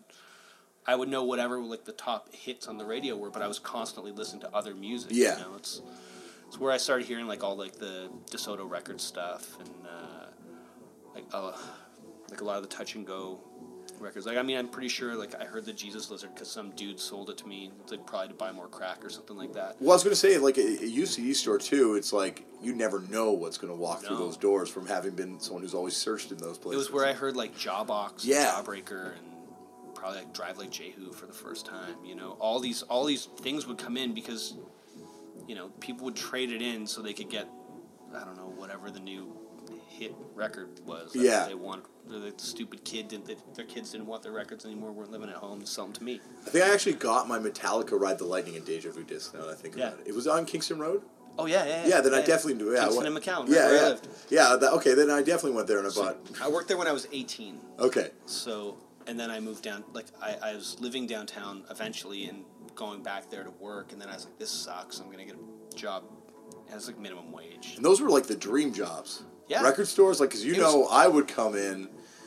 I would know whatever like the top hits on the radio were, but I was constantly listening to other music. Yeah. You know, it's it's where I started hearing like all like the DeSoto record stuff and uh, like uh, like a lot of the Touch and Go records. Like I mean, I'm pretty sure like I heard the Jesus Lizard because some dude sold it to me, like probably to buy more crack or something like that. Well, I was going to say, like a, a U C D store too. It's like you never know what's going to walk through No. those doors from having been someone who's always searched in those It places. was where I heard like Jawbox, Yeah. and Jawbreaker, and probably like Drive Like Jehu for the first time. You know, all these all these things would come in because you know people would trade it in so they could get I don't know whatever the new hit record was. that Yeah. they wanted. The, the stupid kid didn't. They, their kids didn't want their records anymore. Weren't living at home. Sell them to me. I think I actually got my Metallica Ride the Lightning and Deja Vu disc. Now that I think Yeah. about it, it was on Kingston Road. Oh yeah, yeah. Yeah, then I definitely do. Yeah, I Kingston went- and McCown. Yeah, right where I yeah, lived. yeah. That, okay, then I definitely went there and I bought. I worked there when I was eighteen. Okay, So, and then I moved down, like, I, I was living downtown eventually and going back there to work, and then I was like, this sucks, I'm going to get a job, and it's like minimum wage. and those were like the dream jobs. Yeah. Record stores, like, because you It know, was- I would come in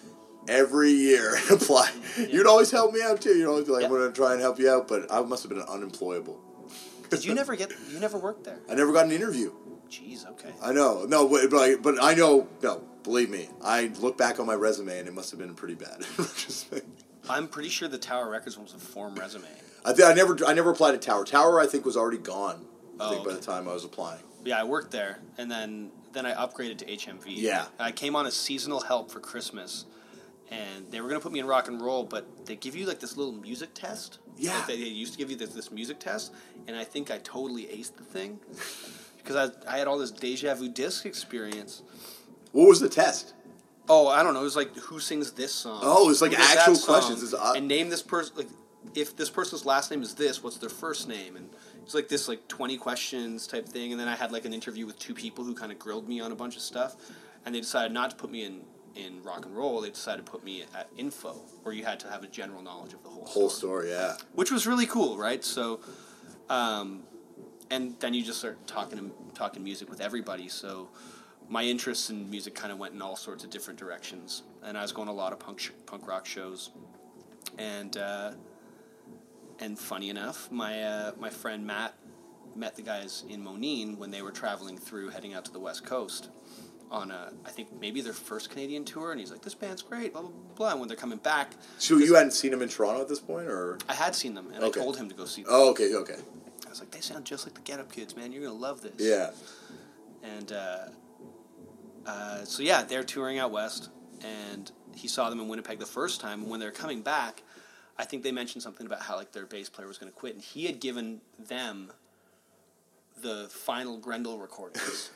every year and apply. You'd always help me out too. You'd always be like, Yeah. I'm going to try and help you out, but I must have been unemployable. Did you never get, you never worked there? I never got an interview. Jeez, okay. I know, no, but but I, but I know, no, believe me, I look back on my resume and it must have been pretty bad. Just- I'm pretty sure the Tower Records one was a form resume. I think I never, I never applied to Tower. Tower, I think, was already gone. I Oh, think by okay. the time I was applying. Yeah, I worked there, and then, then I upgraded to H M V. Yeah. I came on as seasonal help for Christmas, and they were going to put me in rock and roll, but they give you, like, this little music test. Yeah. Like, they, they used to give you this, this music test, and I think I totally aced the thing. Because I, I had all this Deja Vu disc experience. What was the test? Oh, I don't know. It was like, who sings this song? Oh, it's like Who does that actual song? questions. It's, uh, and name this person. Like, if this person's last name is this, what's their first name? And was like this like twenty questions type thing, and then I had like an interview with two people who kind of grilled me on a bunch of stuff, and they decided not to put me in, in rock and roll. They decided to put me at info, where you had to have a general knowledge of the whole Whole story, story, yeah. which was really cool, right? So, um, and then you just start talking talking music with everybody. So, my interests in music kind of went in all sorts of different directions, and I was going to a lot of punk sh- punk rock shows, and. Uh, And funny enough, my uh, my friend Matt met the guys in Moneen when they were traveling through, heading out to the West Coast on, a, I think, maybe their first Canadian tour. And he's like, this band's great, blah, blah, blah. And when they're coming back... So you hadn't seen them in Toronto at this point, or...? I had seen them, and okay. I told him to go see them. Oh, okay, okay. I was like, they sound just like the Get Up Kids, man. You're going to love this. Yeah. And uh, uh, so, yeah, they're touring out west, and he saw them in Winnipeg the first time. And when they were coming back... I think they mentioned something about how like their bass player was going to quit, and he had given them the final Grendel recordings.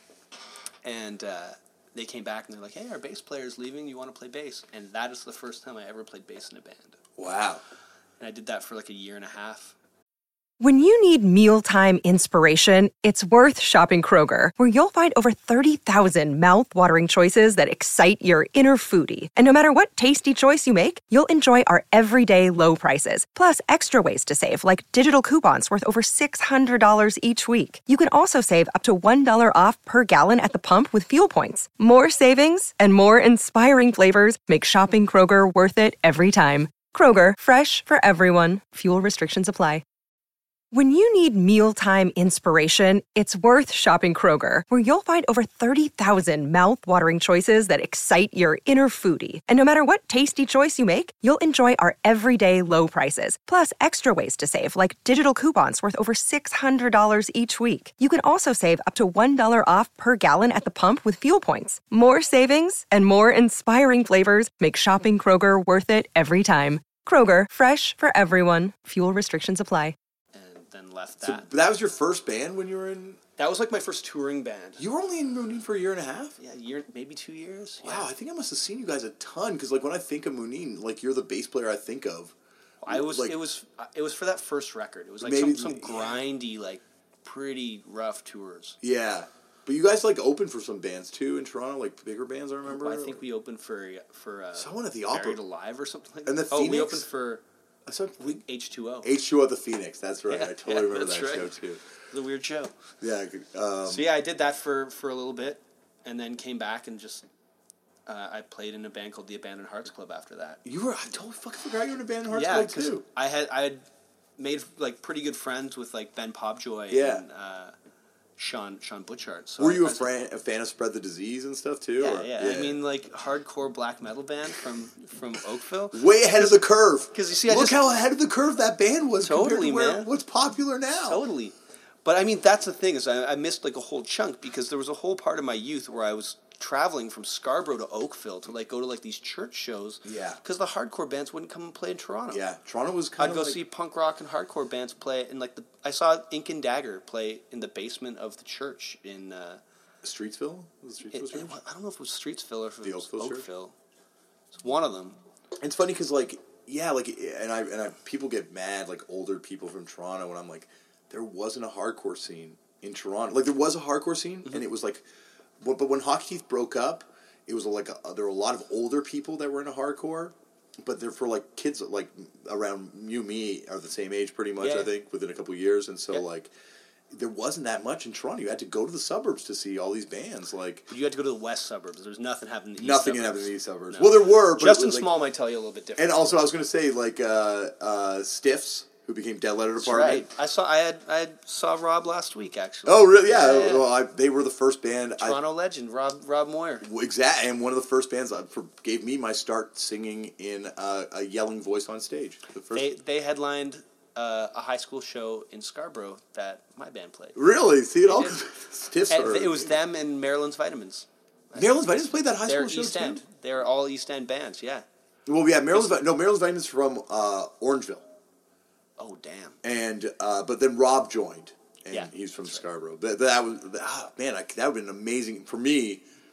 And uh, they came back and they're like, "Hey, our bass player is leaving. You want to play bass?" And that is the first time I ever played bass in a band. Wow! And I did that for like a year and a half. When you need mealtime inspiration, it's worth shopping Kroger, where you'll find over thirty thousand mouth-watering choices that excite your inner foodie. And no matter what tasty choice you make, you'll enjoy our everyday low prices, plus extra ways to save, like digital coupons worth over six hundred dollars each week. You can also save up to one dollar off per gallon at the pump with fuel points. More savings and more inspiring flavors make shopping Kroger worth it every time. Kroger, fresh for everyone. Fuel restrictions apply. When you need mealtime inspiration, it's worth shopping Kroger, where you'll find over thirty thousand mouth-watering choices that excite your inner foodie. And no matter what tasty choice you make, you'll enjoy our everyday low prices, plus extra ways to save, like digital coupons worth over six hundred dollars each week. You can also save up to one dollar off per gallon at the pump with fuel points. More savings and more inspiring flavors make shopping Kroger worth it every time. Kroger, fresh for everyone. Fuel restrictions apply. Then left So that. that was your first band when you were in... That was like my first touring band. You were only in Mooneen for a year and a half? Yeah, a year, maybe two years. Wow, Yeah. I think I must have seen you guys a ton, because like when I think of Mooneen, like you're the bass player I think of. I was. Like, it was. It was for that first record. It was like Maybe- some, some grindy, like pretty rough tours. Yeah. But you guys like opened for some bands too in Toronto, like bigger bands I remember? I think we opened for for uh, Someone at the Buried Opera. Alive or something like that. And the oh, we Phoenix? opened for I saw H two O. H two O at the Phoenix, that's right. Yeah, I totally yeah, remember that's that right. show too. It was a weird show. Yeah. Um, So yeah, I did that for, for a little bit, and then came back and just uh, I played in a band called the Abandoned Hearts Club after that. you were, I totally fucking forgot you were in a band in Hearts yeah, Club because too. I had I had made like pretty good friends with like Ben Popjoy Yeah. and uh, Sean Sean Butchart. So Were I- you I a, was- fan, a fan of Spread the Disease and stuff too? Yeah, or- yeah, I mean, like hardcore black metal band from from Oakville. way ahead of the curve. 'Cause you see, I look just- how ahead of the curve that band was Totally, compared to where, man. what's popular now. Totally. But I mean, that's the thing is I, I missed like a whole chunk because there was a whole part of my youth where I was traveling from Scarborough to Oakville to like go to like these church shows. Yeah. Because the hardcore bands wouldn't come and play in Toronto. Yeah, Toronto was kind I'd of go like, see punk rock and hardcore bands play in like the. I saw Ink and Dagger play in the basement of the church in. Uh, Streetsville. Was it Streetsville it, Church? it, I don't know if it was Streetsville or if it The was Oakville church? Oakville. It's one of them. It's funny because like yeah, like and I and I people get mad like older people from Toronto when I'm like, there wasn't a hardcore scene in Toronto. Like there was a hardcore scene, Mm-hmm. and it was like, but, but when Hockey Teeth broke up, it was like a, there were a lot of older people that were into hardcore, but they're for like kids like around you, me are the same age pretty much. Yeah. I think within a couple of years, and so Yeah. like. There wasn't that much in Toronto. You had to go to the suburbs to see all these bands. Like You had to go to the west suburbs. There's nothing happening in the east nothing suburbs. happened in these suburbs. No. Well, there were, but Justin it was, like, Small might tell you a little bit different. and also, I was going to say, like, uh, uh, Stiffs, who became Dead Letter That's Department. right. I saw. I had. I had saw Rob last week actually. Oh, really? Yeah. Yeah, yeah. Well, I, they were the first band. Toronto legend Rob Rob Moyer. I, exact, and one of the first bands that for, gave me my start singing in uh, a yelling voice on stage. The first, They they headlined uh, a high school show in Scarborough that my band played. really? See, it all did. Stiffs And are, it was them and Maryland's Vitamins. Maryland's Vitamins played that high They're school show East too? End. They're all East End bands. Yeah. Well, yeah, Maryland's Vi- no Maryland's Vitamins from uh, Orangeville. Oh damn. And uh, but then Rob joined, and Yeah, he's from that's right. Scarborough. But that was ah, man, I, that would have been amazing for me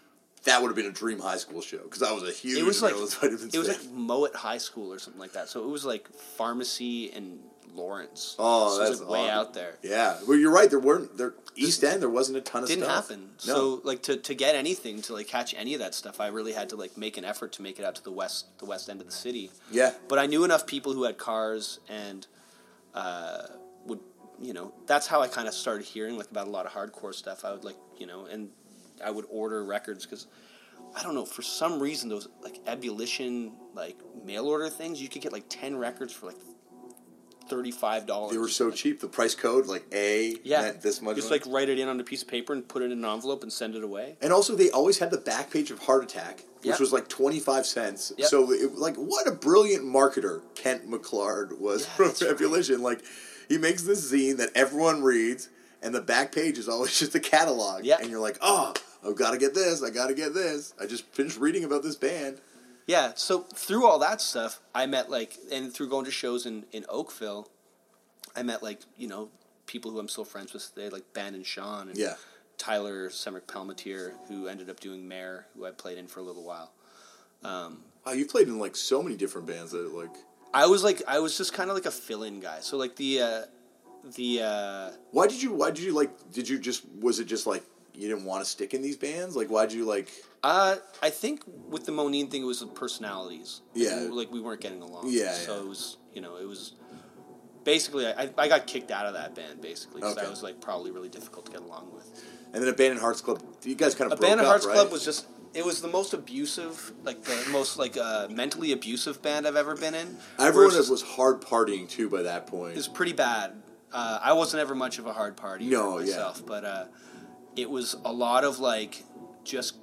that would have been a dream high school show because I was a huge. It was like Girls Vitamin it was Stick. like Mowat High School or something like that. So it was like Pharmacy and Lawrence. Oh, so that's it was like way awesome. out there. Yeah, well, you're right. There weren't there East End. There wasn't a ton of Didn't stuff. happen. No. So like to, to get anything to like catch any of that stuff, I really had to like make an effort to make it out to the west the west end of the city. Yeah. But I knew enough people who had cars and uh, would you know that's how I kind of started hearing like about a lot of hardcore stuff. I would like you know and I would order records because. I don't know, for some reason, those, like, Ebullition, like, mail order things, you could get, like, ten records for, like, thirty-five dollars. They were so like, cheap. The price code, like A, yeah, meant this much. Just, money. like, write it in on a piece of paper and put it in an envelope and send it away. And also, they always had the back page of Heart Attack, which Yep. was like twenty-five cents. Yep. So, it, like, what a brilliant marketer Kent McClard was Yeah, from that's right. Ebullition. Like, he makes this zine that everyone reads, and the back page is always just a catalog. Yep. And you're like, oh, I've got to get this, I got to get this. I just finished reading about this band. Yeah, so through all that stuff, I met, like, and through going to shows in, in Oakville, I met, like, you know, people who I'm still friends with today, like Ben and Sean and Yeah. Tyler Semrick Palmatier, who ended up doing Mare, who I played in for a little while. Um, Wow, you played in, like, so many different bands that, like... I was, like, I was just kind of like a fill-in guy. So, like, the, uh, the, uh... Why did you, why did you, like, did you just, was it just, like, you didn't want to stick in these bands? Like, why'd you, like... Uh, I think with the Monine thing, it was the personalities. Yeah. Like, like, we weren't getting along. Yeah, So yeah. it was, you know, it was... Basically, I, I got kicked out of that band, basically, because Okay. I was, like, probably really difficult to get along with. And then Abandoned Hearts Club, you guys kind of broke Abandoned up, Hearts right? Club was just... It was the most abusive, like, the most, like, uh, mentally abusive band I've ever been in. Everyone Versus- was hard partying, too, by that point. It was pretty bad. Uh, I wasn't ever much of a hard partier No, yeah. myself, but uh, it was a lot of like just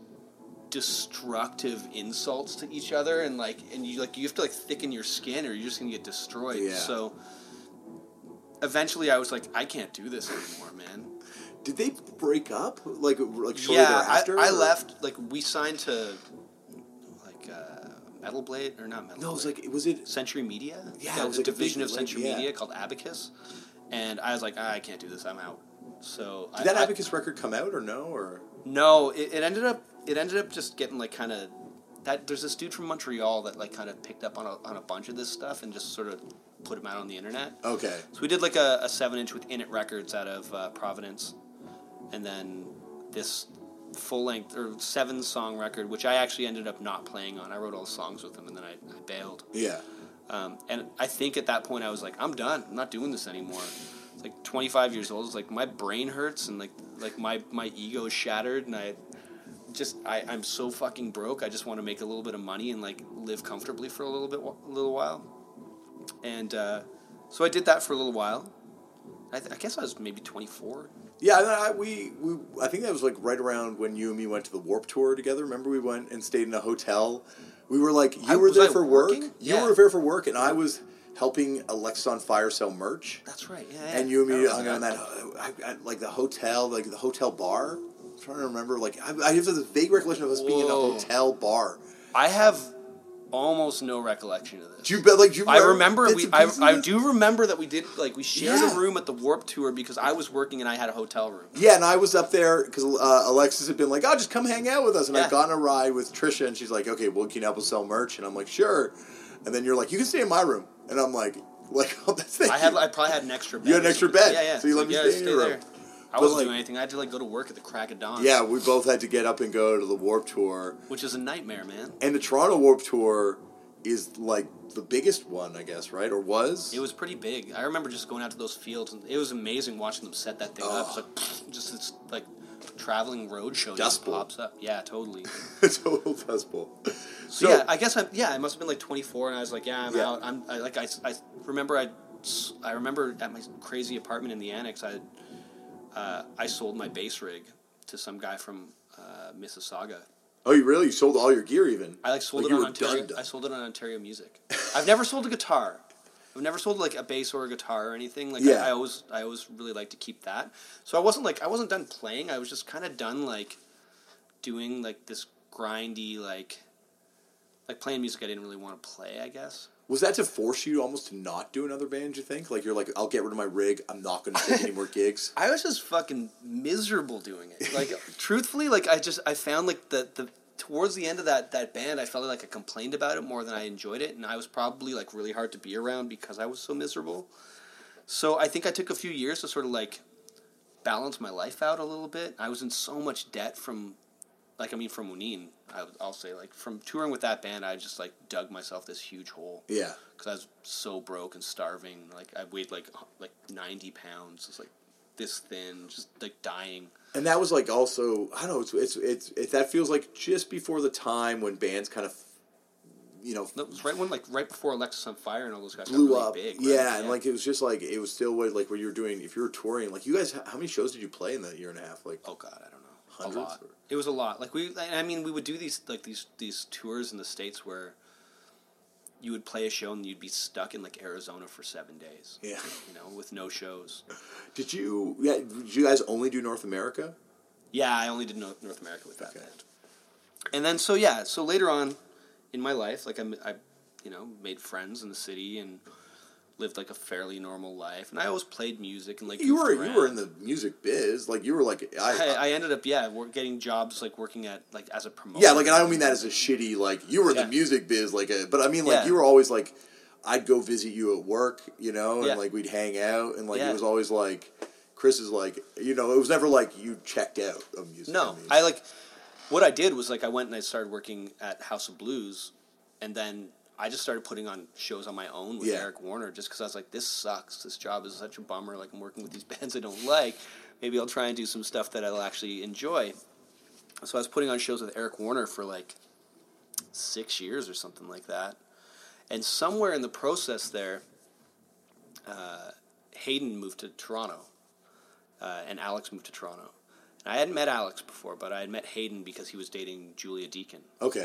destructive insults to each other, and like, and you like you have to like thicken your skin, or you're just gonna get destroyed. Yeah. So eventually, I was like, I can't do this anymore, man. Did they break up? Like, like shortly Yeah, thereafter? I, I or- left. Like, we signed to like uh, Metal Blade or not Metal. No, it was Blade. like, was it... Century Media. Yeah, Got it was a like a division big, of like, Century yeah. Media called Abacus, and I was like, ah, I can't do this. I'm out. So Did that I, Abacus record come out, or no? Or No, it, it ended up it ended up just getting like kind of that. There's this dude from Montreal that like kind of picked up on a on a bunch of this stuff and just sort of put him out on the internet. Okay. So we did like a, a seven inch with Init Records out of uh, Providence, and then this full length or seven song record, which I actually ended up not playing on. I wrote all the songs with him, and then I, I bailed. Yeah. Um, and I think at that point I was like, I'm done. I'm not doing this anymore. It's like twenty-five years old. It's like my brain hurts and like like my, my ego is shattered, and I just I, I'm so fucking broke. I just want to make a little bit of money and like live comfortably for a little bit a little while. And uh, so I did that for a little while. I, th- I guess I was maybe twenty-four. Yeah, I, I- we, we, I think that was like right around when you and me went to the Warped Tour together. Remember we went and stayed in a hotel? We were like, you I- were was there I for work? working? You Yeah. were there for work, and I was helping Alexis on Fire sell merch. That's right. Yeah. yeah. And you and me I hung out in that, I, I, like the hotel, like the hotel bar. I'm trying to remember, like, I, I have this vague recollection of us being in a Whoa. hotel bar. I have almost no recollection of this. Do you bet, like, do you I remember bits we. and I, pieces of I this? do remember that we did like we shared Yeah. a room at the Warped Tour because I was working and I had a hotel room. Yeah, and I was up there because uh, Alexis had been like, "Oh, just come hang out with us." And Yeah. I'd gotten a ride with Trisha, and she's like, "Okay, well, can you help us sell merch?" And I'm like, "Sure." And then you're like, "You can stay in my room," and I'm like, "Like, oh, that's I had. I probably had an extra bed. You had an or extra something. bed, Yeah, yeah. so you let Like, me yeah, stay in your room. there. I But, wasn't like- doing anything. I had to like go to work at the crack of dawn. Yeah, we both had to get up and go to the Warped Tour, which is a nightmare, man. and the Toronto Warped Tour is like the biggest one, I guess, right? Or was? It was pretty big. I remember just going out to those fields, and it was amazing watching them set that thing up. It's like just this like traveling road show Dust just bowl. pops up. Yeah, totally. a total Dust Bowl. So, yeah, I guess I yeah, I must have been like twenty-four, and I was like, yeah, I'm Yeah. out. I'm I, like I, I remember I, I remember at my crazy apartment in the annex, I uh, I sold my bass rig to some guy from uh, Mississauga. Oh, you really? You sold all your gear, even? I like sold Like, it you on were Ontario. done, done. I sold it on Ontario Music. I've never sold a guitar. I've never sold like a bass or a guitar or anything. Like Yeah. I, I always, I always really like to keep that. So I wasn't like I wasn't done playing. I was just kind of done like doing like this grindy like like playing music I didn't really want to play. I guess. Was that to force you almost to not do another band, you think? Like, you're like, I'll get rid of my rig. I'm not going to take any more gigs. I was just fucking miserable doing it. Like truthfully, like I just I found like the the towards the end of that, that band, I felt like I complained about it more than I enjoyed it, and I was probably like really hard to be around because I was so miserable. So I think I took a few years to sort of like balance my life out a little bit. I was in so much debt from, like I mean, from Uneen. I, I'll say like from touring with that band, I just like dug myself this huge hole. Yeah. Because I was so broke and starving. Like I weighed like like ninety pounds. It's like this thin, just like dying. And that was like also, I don't know, it's, it's, it's, it, that feels like just before the time when bands kind of, you know. That was right when, like, right before Alexis on Fire and all those guys blew got really up. big. Right? Yeah, Yeah, and like it was just like, it was still what, like when you were doing, if you were touring, like you guys, how many shows did you play in that year and a half? Like, oh God, I don't know. Hundreds? A lot. Or? It was a lot. Like we, I mean, we would do these like these these tours in the States where you would play a show and you'd be stuck in like Arizona for seven days. Yeah. You know, with no shows. Did you, yeah, did you guys only do North America? Yeah, I only did North North America with that Okay. band. And then so yeah, so later on in my life, like I, I, you know, made friends in the city and lived like a fairly normal life, and I always played music and like You goofed were around. you were in the music biz, like you were like I, I, I ended up yeah work, getting jobs like working at like as a promoter. yeah, like and I don't mean that as a shitty like you were in Yeah. the music biz like a, but I mean like Yeah. you were always like I'd go visit you at work, you know, and Yeah. like we'd hang out and like Yeah. it was always like Chris is like you know it was never like you checked out of music. No, mean. I like what I did was like I went and I started working at House of Blues, and then I just started putting on shows on my own with Yeah. Eric Warner just because I was like, this sucks. This job is such a bummer. Like I'm working with these bands I don't like. Maybe I'll try and do some stuff that I'll actually enjoy. So I was putting on shows with Eric Warner for like six years or something like that. And somewhere in the process there, uh, Hayden moved to Toronto, uh, and Alex moved to Toronto. And I hadn't met Alex before, but I had met Hayden because he was dating Julia Deakin. Okay.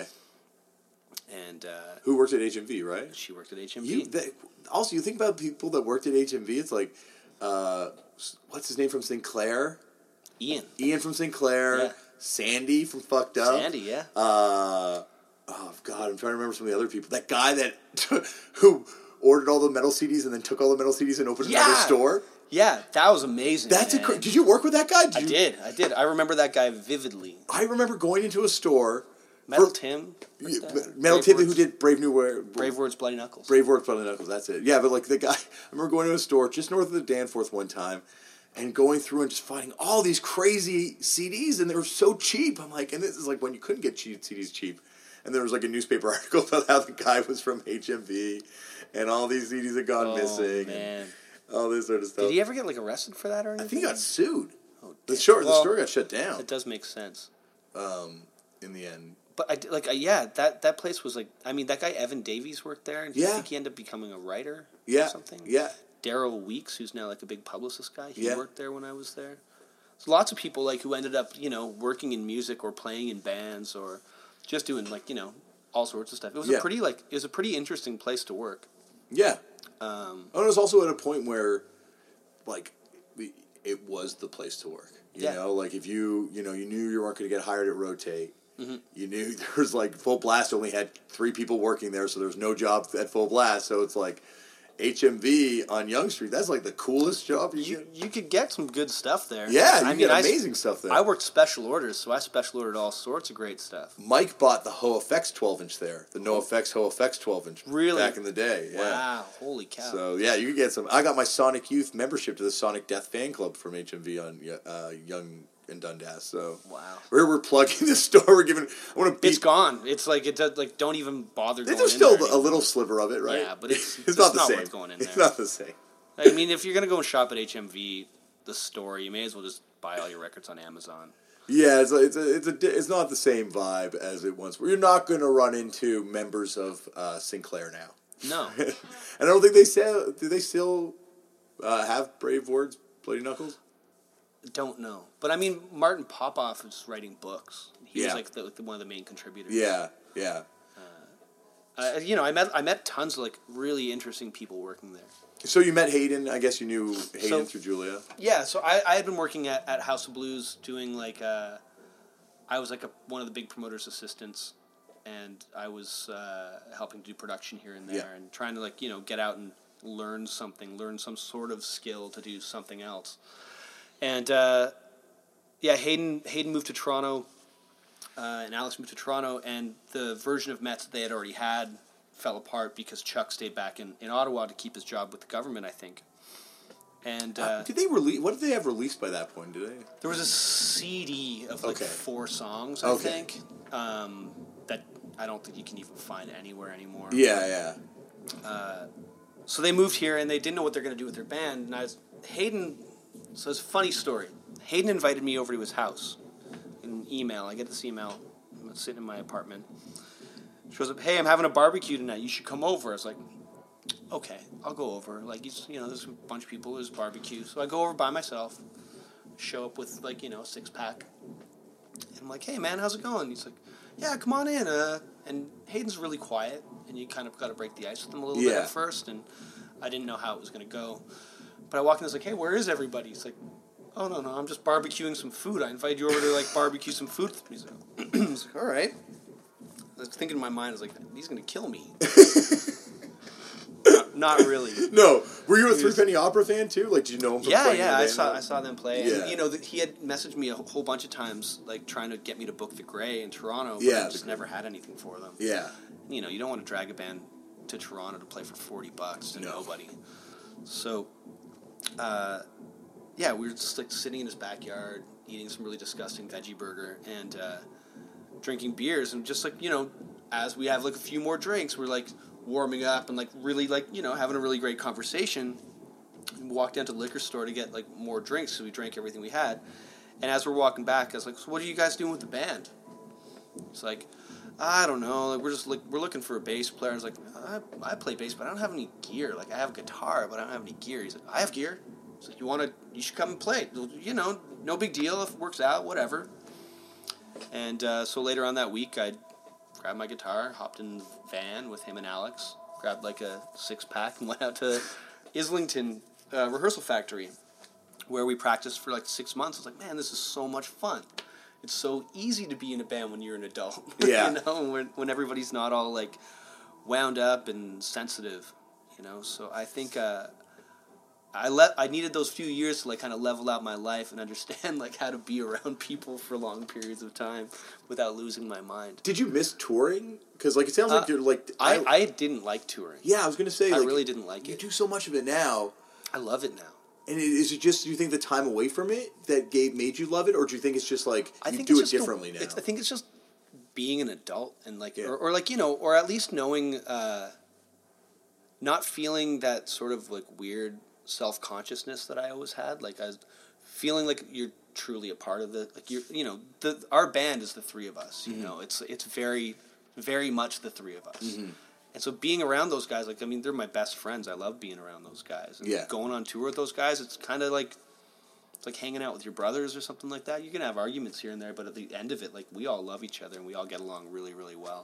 And uh, Who worked at H M V, right? she worked at H M V. You that, also you think about people that worked at H M V. It's like, uh, what's his name from Sinclair? Ian. Ian from Sinclair. Yeah. Sandy from Fucked Up. Sandy, yeah. Uh, oh God, I'm trying to remember some of the other people. That guy that who ordered all the metal C Ds and then took all the metal C Ds and opened Yeah. another store. Yeah, that was amazing. That's a. man. cra- Did you work with that guy? Did I you, did, I did. I remember that guy vividly. I remember going into a store. Metal for- Tim. Yeah, uh, Metal Brave Tim, Words- who did Brave New World. Brave Words, Bloody Knuckles. Brave Words, Bloody Knuckles, that's it. Yeah, but like the guy, I remember going to a store just north of the Danforth one time and going through and just finding all these crazy C Ds and they were so cheap. I'm like, and this is like when you couldn't get cheap C Ds cheap. And there was like a newspaper article about how the guy was from H M V and all these C Ds had gone Oh, missing. man. And all this sort of stuff. Did he ever get like arrested for that or anything? I think he got sued. Oh, The damn. store, the Well, store got shut down It does make sense. um, in the end. But I d- like uh, yeah, that that place was like I mean that guy Evan Davies worked there, and Yeah. I think he ended up becoming a writer Yeah, or something. yeah. Daryl Weeks, who's now like a big publicist guy, he Yeah. worked there when I was there. So lots of people like who ended up you know working in music or playing in bands or just doing like you know all sorts of stuff. It was Yeah. a pretty like it was a pretty interesting place to work. Yeah. Um, And it was also at a point where, like, the- it was the place to work. You Yeah. know, like if you, you know, you knew you weren't going to get hired at Rotate. Mm-hmm. You knew there was like Full Blast only had three people working there, so there was no job at Full Blast. So it's like H M V on Yonge Street. That's like the coolest job you, you get. you could get some good stuff there. Yeah, I you mean, get I- amazing stuff there. I worked special orders, so I special ordered all sorts of great stuff. Mike bought the Ho Effects twelve inch there, the No Effects Ho Effects twelve inch. Really? Back in the day. Yeah. Wow, holy cow! So yeah, you could get some. I got my Sonic Youth membership to the Sonic Death fan club from H M V on uh, Young and Dundas. So Wow. we're we're plugging the store. We're giving. I want to beat. It's gone. It's like it does. Like, don't even bother. Going There's in still there a anymore. little sliver of it, right? Yeah, but it's- it's it's not the not same. worth going in It's there. not the same. I mean, if you're gonna go and shop at H M V, the store, you may as well just buy all your records on Amazon. Yeah, it's a, it's a, it's a, di- it's not the same vibe as it once. You're not going to run into members of uh, Sinclair now. No, And I don't think they sell. Do they still uh, have Brave Words, Bloody Knuckles? don't know. But I mean, Martin Popoff is writing books. He Yeah. was like the, the, one of the main contributors. Yeah, yeah. Uh, you know, I met I met tons of like really interesting people working there. So you met Hayden. I guess you knew Hayden So- through Julia. Yeah, so I, I had been working at, at House of Blues doing like uh, I was like a, one of the big promoters' assistants, and I was uh, helping to do production here and there, Yeah. and trying to like you know get out and learn something, learn some sort of skill to do something else. And uh, yeah, Hayden Hayden moved to Toronto, uh, and Alex moved to Toronto, and the version of Mets that they had already had fell apart because Chuck stayed back in, in Ottawa to keep his job with the government, I think. And uh, uh, did they release? What did they have released by that point? Did they? There was a C D of like okay. four songs, I okay. think. Um, that I don't think you can even find anywhere anymore. Yeah, yeah. Uh, so they moved here, and they didn't know what they're going to do with their band. And I was Hayden. So it's a funny story. Hayden invited me over to his house. An email. I get this email. I'm sitting in my apartment. She goes up, "Hey, I'm having a barbecue tonight. You should come over." I was like, "Okay, I'll go over." Like, you know, there's a bunch of people. There's barbecue, so I go over by myself. Show up with like you know a six pack, and I'm like, "Hey, man, how's it going?" He's like, "Yeah, come on in." Uh, and Hayden's really quiet, and you kind of got to break the ice with him a little yeah. bit at first, and I didn't know how it was going to go. But I walked in, I was like, "Hey, where is everybody?" He's like, "Oh, no, no, I'm just barbecuing some food. I invited you over to, like, barbecue some food with me." He's like, I was like, all right. I was thinking in my mind, I was like, he's going to kill me. not, not really. No. Were you a Three Penny Opera fan, too? Like, did you know him from yeah, playing Yeah, the I band? saw I saw them play. Yeah. And, you know, the, he had messaged me a whole bunch of times, like, trying to get me to book the Grey in Toronto, but yeah, I just never had anything for them. Yeah. You know, you don't want to drag a band to Toronto to play for forty bucks to no. nobody. So... Uh, yeah, we were just like sitting in his backyard, eating some really disgusting veggie burger, and uh, drinking beers, and just like you know, as we have like a few more drinks, we're like warming up and like really like you know having a really great conversation. We walked down to the liquor store to get like more drinks, so we drank everything we had. And as we're walking back, I was like, "So what are you guys doing with the band?" It's like, I don't know. Like we're just like we're looking for a bass player. I was like, I, I play bass, but I don't have any gear. Like I have a guitar, but I don't have any gear. He's like, I have gear. He's like, you want to? You should come and play. You know, no big deal if it works out. Whatever. And uh, so later on that week, I grabbed my guitar, hopped in the van with him and Alex, grabbed like a six pack, and went out to Islington uh, Rehearsal Factory, where we practiced for like six months. I was like, man, this is so much fun. It's so easy to be in a band when you're an adult. Yeah. you know, when, when everybody's not all like wound up and sensitive, you know. So I think uh, I let I needed those few years to like kind of level out my life and understand like how to be around people for long periods of time without losing my mind. Did you miss touring? Because like it sounds like uh, you're like I, I didn't like touring. Yeah, I was gonna say I like, really didn't like you it. You do so much of it now. I love it now. And is it just, do you think the time away from it that gave made you love it, or do you think it's just like I you think do it's it just differently a, now? It's, I think it's just being an adult and like, yeah. or, or like you know, or at least knowing, uh, not feeling that sort of like weird self consciousness that I always had. Like I was feeling like you're truly a part of the like you're you know the our band is the three of us. You mm-hmm. know, it's it's very very much the three of us. Mm-hmm. And so being around those guys, like, I mean, they're my best friends. I love being around those guys. And yeah. going on tour with those guys, it's kind of like, it's like hanging out with your brothers or something like that. You can have arguments here and there, but at the end of it, like, we all love each other and we all get along really, really well.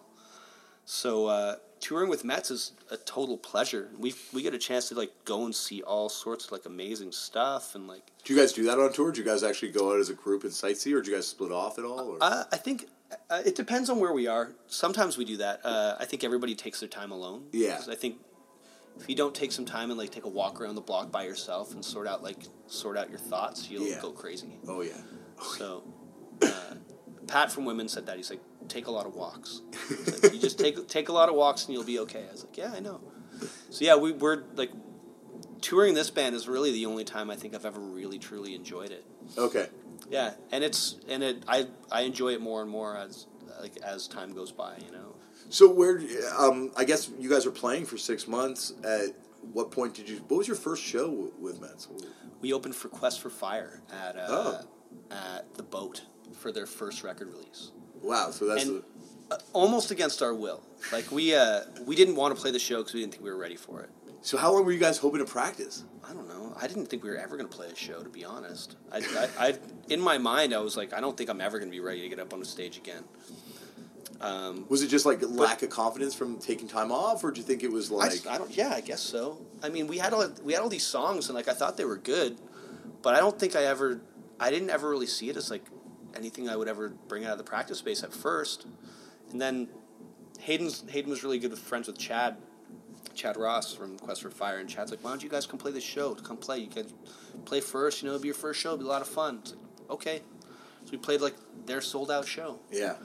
So uh, touring with Mets is a total pleasure. We we get a chance to, like, go and see all sorts of, like, amazing stuff. And like. Do you guys do that on tour? Do you guys actually go out as a group and sightsee, or do you guys split off at all? Or? Uh, I think... Uh, it depends on where we are. Sometimes we do that. Uh, I think everybody takes their time alone. Yeah. I think if you don't take some time and like take a walk around the block by yourself and sort out like sort out your thoughts, you'll yeah. go crazy. Oh yeah. Oh, so, uh, Pat from Women said that. He's like, take a lot of walks. Like, you just take take a lot of walks and you'll be okay. I was like, yeah, I know. So yeah, we we're like touring this band is really the only time I think I've ever really truly enjoyed it. Okay. Yeah, and it's and it I I enjoy it more and more as like as time goes by, you know. So where um I guess you guys are playing for six months. At what point did you? What was your first show with Mets? We opened for Quest for Fire at uh, oh. at the Boat for their first record release. Wow, so that's and, the... uh, almost against our will. Like we uh we didn't want to play the show because we didn't think we were ready for it. So how long were you guys hoping to practice? I don't know. I didn't think we were ever going to play a show, to be honest. I, I, I, in my mind, I was like, I don't think I'm ever going to be ready to get up on the stage again. Um, was it just like lack of confidence from taking time off, or do you think it was like? I, I don't. Yeah, I guess so. I mean, we had all we had all these songs, and like I thought they were good, but I don't think I ever, I didn't ever really see it as like anything I would ever bring out of the practice space at first, and then Hayden's Hayden was really good with friends with Chad. Chad Ross from Quest for Fire, and Chad's like, why don't you guys come play this show? Come play. You can play first, you know, it'll be your first show, it'll be a lot of fun. It's like, okay. So we played, like, their sold-out show. Yeah.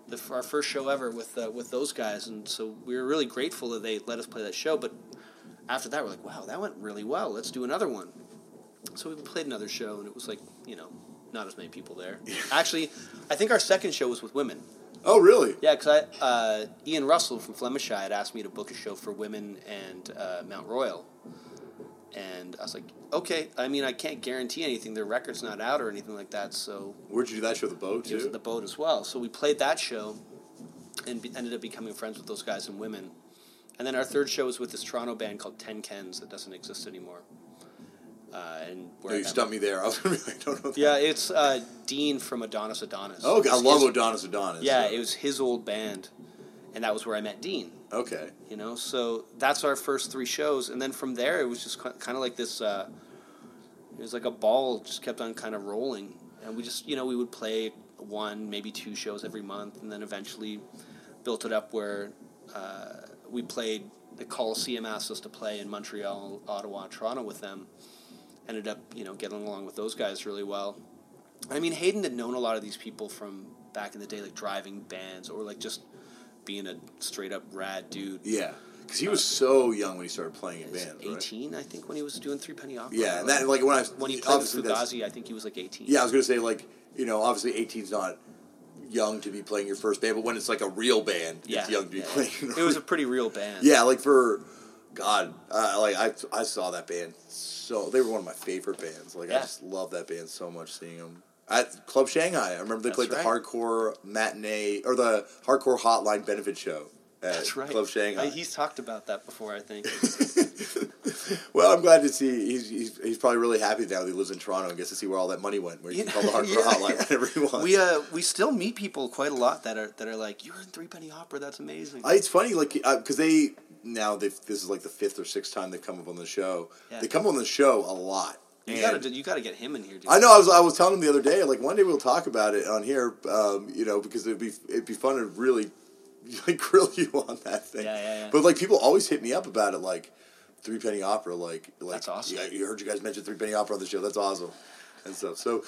the, our first show ever with uh, with those guys, and so we were really grateful that they let us play that show. But after that, we're like, wow, that went really well. Let's do another one. So we played another show, and it was like, you know, not as many people there. Actually, I think our second show was with women. Oh, really? Yeah, because I uh, Ian Russell from Flemishai had asked me to book a show for women and uh, Mount Royal. And I was like, okay. I mean, I can't guarantee anything. Their record's not out or anything like that. So Where'd you do that show? The Boat, too? it was at the Boat as well. So we played that show and be, ended up becoming friends with those guys and women. And then our third show was with this Toronto band called Ten Kens that doesn't exist anymore. Uh, and No, you stumped me there. I was gonna be like, I don't know. That. Yeah, it's uh, Dean from Adonis Adonis. Oh, okay. I It's love his- Adonis Adonis. Yeah, so. it was his old band, and that was where I met Dean. Okay. You know, so that's our first three shows, and then from there it was just kind of like this. Uh, it was like a ball just kept on kind of rolling, and we just, you know, we would play one, maybe two shows every month, and then eventually built it up where uh, we played. The Coliseum asked us to play in Montreal, Ottawa, Toronto with them. Ended up, you know, getting along with those guys really well. I mean, Hayden had known a lot of these people from back in the day, like driving bands or like just being a straight up rad dude. Yeah. Because he was so young when he started playing in He was bands, right? eighteen, I think, when he was doing Three Penny Opera. Yeah, and that, like, when I... when he played with obviously that's- Fugazi, I think he was like eighteen. Yeah, I was going to say, like, you know, obviously eighteen's not young to be playing your first band, but when it's like a real band, yeah, it's young to be yeah. playing. It was a pretty real band. Yeah, like for... God, uh, like, I, I saw that band so... They were one of my favorite bands. Like, Yeah. I just love that band so much, seeing them. At Club Shanghai, I remember they That's played right. the hardcore matinee, or the hardcore hotline benefit show at That's right. Club Shanghai. Uh, he's talked about that before, I think. Well, I'm glad to see he's, he's he's probably really happy now that he lives in Toronto and gets to see where all that money went, where he You can call the know, hardcore yeah. hotline whenever he wants. we uh we still meet people quite a lot that are that are like, you're in Three Penny Opera, that's amazing. I, it's funny, like, because they now they this is like the fifth or sixth time they've come up on the show. Yeah. They come on the show a lot. you And- gotta you gotta get him in here, dude. I know. I was I was telling him the other day, like one day we'll talk about it on here, um, you know, because it'd be it'd be fun to really like grill you on that thing. Yeah, yeah, yeah. But like people always hit me up about it, like Three Penny Opera, like like That's awesome. Yeah, you heard you guys mention Three Penny Opera on the show. That's awesome, and stuff. So,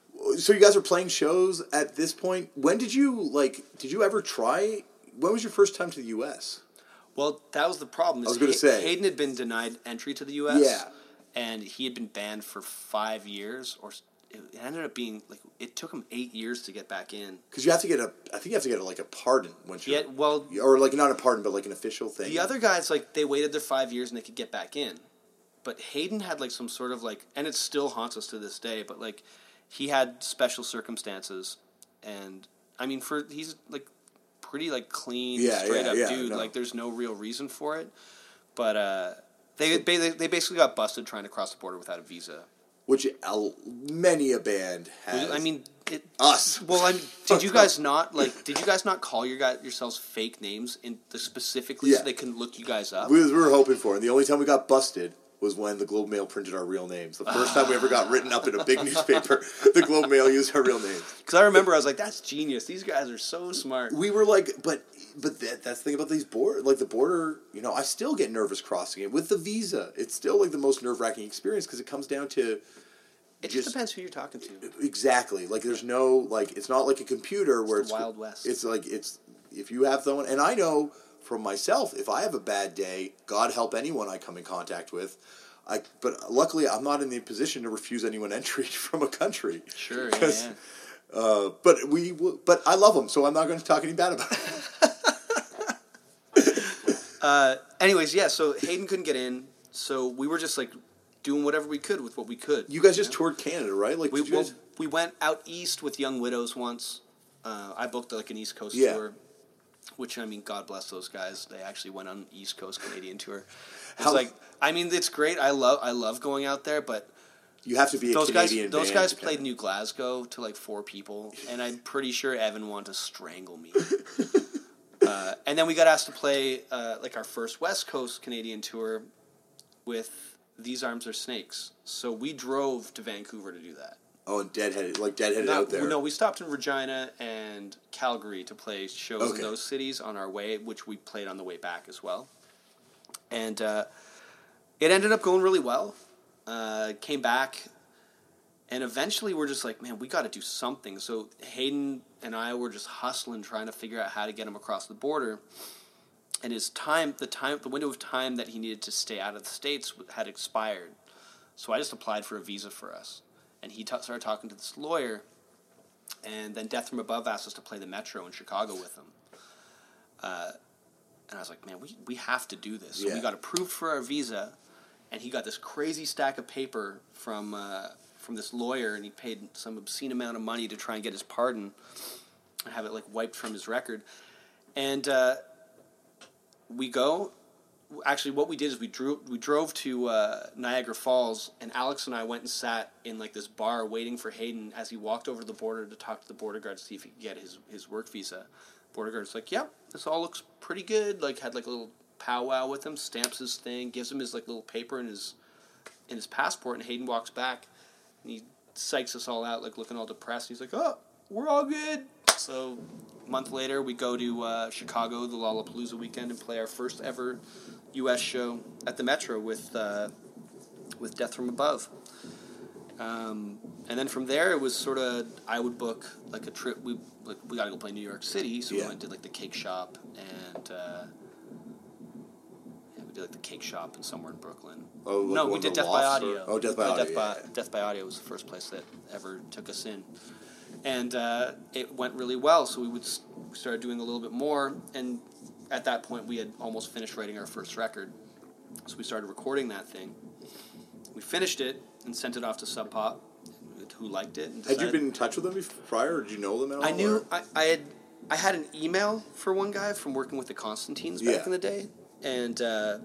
so you guys are playing shows at this point. When did you like? Did you ever try? When was your first time to the U S? Well, that was the problem. is I was gonna Hay- say. Hayden had been denied entry to the U S Yeah. and he had been banned for five years, or s- it ended up being like it took him eight years to get back in. Because you have to get a, I think you have to get a, like a pardon once you're, Yeah, well, or like not a pardon, but like an official thing. the other guys, like, they waited their five years and they could get back in. But Hayden had, like, some sort of, like, and it still haunts us to this day, but, like, he had special circumstances. And, I mean, for, he's, like, pretty, like, clean, Yeah, straight yeah, up yeah, dude. no. Like, there's no real reason for it. But, uh, they, they, they basically got busted trying to cross the border without a visa. Which uh, many a band has. I mean, it, us. Well, I mean, did you guys not like? Did you guys not call your guys yourselves fake names in the specifically Yeah. so they can look you guys up? we, we were hoping for, and the only time we got busted was when the Globe Mail printed our real names. The first time we ever got written up in a big newspaper, the Globe Mail used our real names. Because I remember I was like, "That's genius. These guys are so smart." We were like, but but that, that's the thing about these border, like the border. You know, I still get nervous crossing it with the visa. It's still like the most nerve wracking experience because it comes down to. It just depends who you're talking to. Exactly. Like there's no like it's not like a computer where It's it's the Wild West. It's like it's if you have someone, and I know from myself, if I have a bad day, God help anyone I come in contact with. I but luckily I'm not in the position to refuse anyone entry from a country. Sure, yeah, 'Cause, yeah. Uh, but we w- but I love them, so I'm not going to talk any bad about them. Uh, anyways, yeah. So Hayden couldn't get in, so we were just like doing whatever we could with what we could. You guys just know? toured Canada, right? Like We did you well, guys, we went out east with Young Widows once. Uh, I booked like an East Coast Yeah. tour, which I mean, God bless those guys. They actually went on an East Coast Canadian tour. It's How- like, I mean, it's great. I love I love going out there, but you have to be a those guys Canadian those band guys to played kinda- New Glasgow to like four people, and I'm pretty sure Evan wanted to strangle me. uh, and then we got asked to play uh, like our first West Coast Canadian tour with These Arms Are Snakes. So we drove to Vancouver to do that. Oh, and deadheaded, like deadheaded No, out there. no, we stopped in Regina and Calgary to play shows Okay. in those cities on our way, which we played on the way back as well. And uh, it ended up going really well. Uh, came back, And eventually we're just like, man, we got to do something. So Hayden and I were just hustling, trying to figure out how to get him across the border. And his time, the time, the window of time that he needed to stay out of the States had expired. So I just applied for a visa for us. And he t- started talking to this lawyer. And then Death from Above asked us to play the Metro in Chicago with him. Uh, and I was like, man, we, we have to do this. So yeah. we got approved for our visa. And he got this crazy stack of paper from... Uh, from this lawyer, and he paid some obscene amount of money to try and get his pardon and have it like wiped from his record. And uh, we go. Actually, what we did is we drew we drove to uh, Niagara Falls, and Alex and I went and sat in like this bar waiting for Hayden as he walked over the border to talk to the border guard to see if he could get his his work visa. Border guard's like, "Yep, this all looks pretty good." Like had like a little powwow with him, stamps his thing, gives him his like little paper and his in his passport, and Hayden walks back. And he psychs us all out, like looking all depressed. He's like, "Oh, we're all good." So a month later, we go to uh, Chicago, the Lollapalooza weekend, and play our first ever U S show at the Metro with uh, with Death from Above. Um, and then from there, it was sort of I would book like a trip. We like we got to go play New York City, so yeah. we went and did like the Cake Shop and. Uh, like the Cake Shop and somewhere in Brooklyn. Oh, like no, we did Death by Audio. Or, oh, Death by Audio. Death by, yeah. Death by Audio was the first place that ever took us in, and uh, it went really well. So we would we started doing a little bit more, and at that point we had almost finished writing our first record. So we started recording that thing. We finished it and sent it off to Sub Pop, who liked it. And had you been in touch with them prior, or did you know them at all? I knew I, I had I had an email for one guy from working with the Constantines back yeah. in the day. And uh,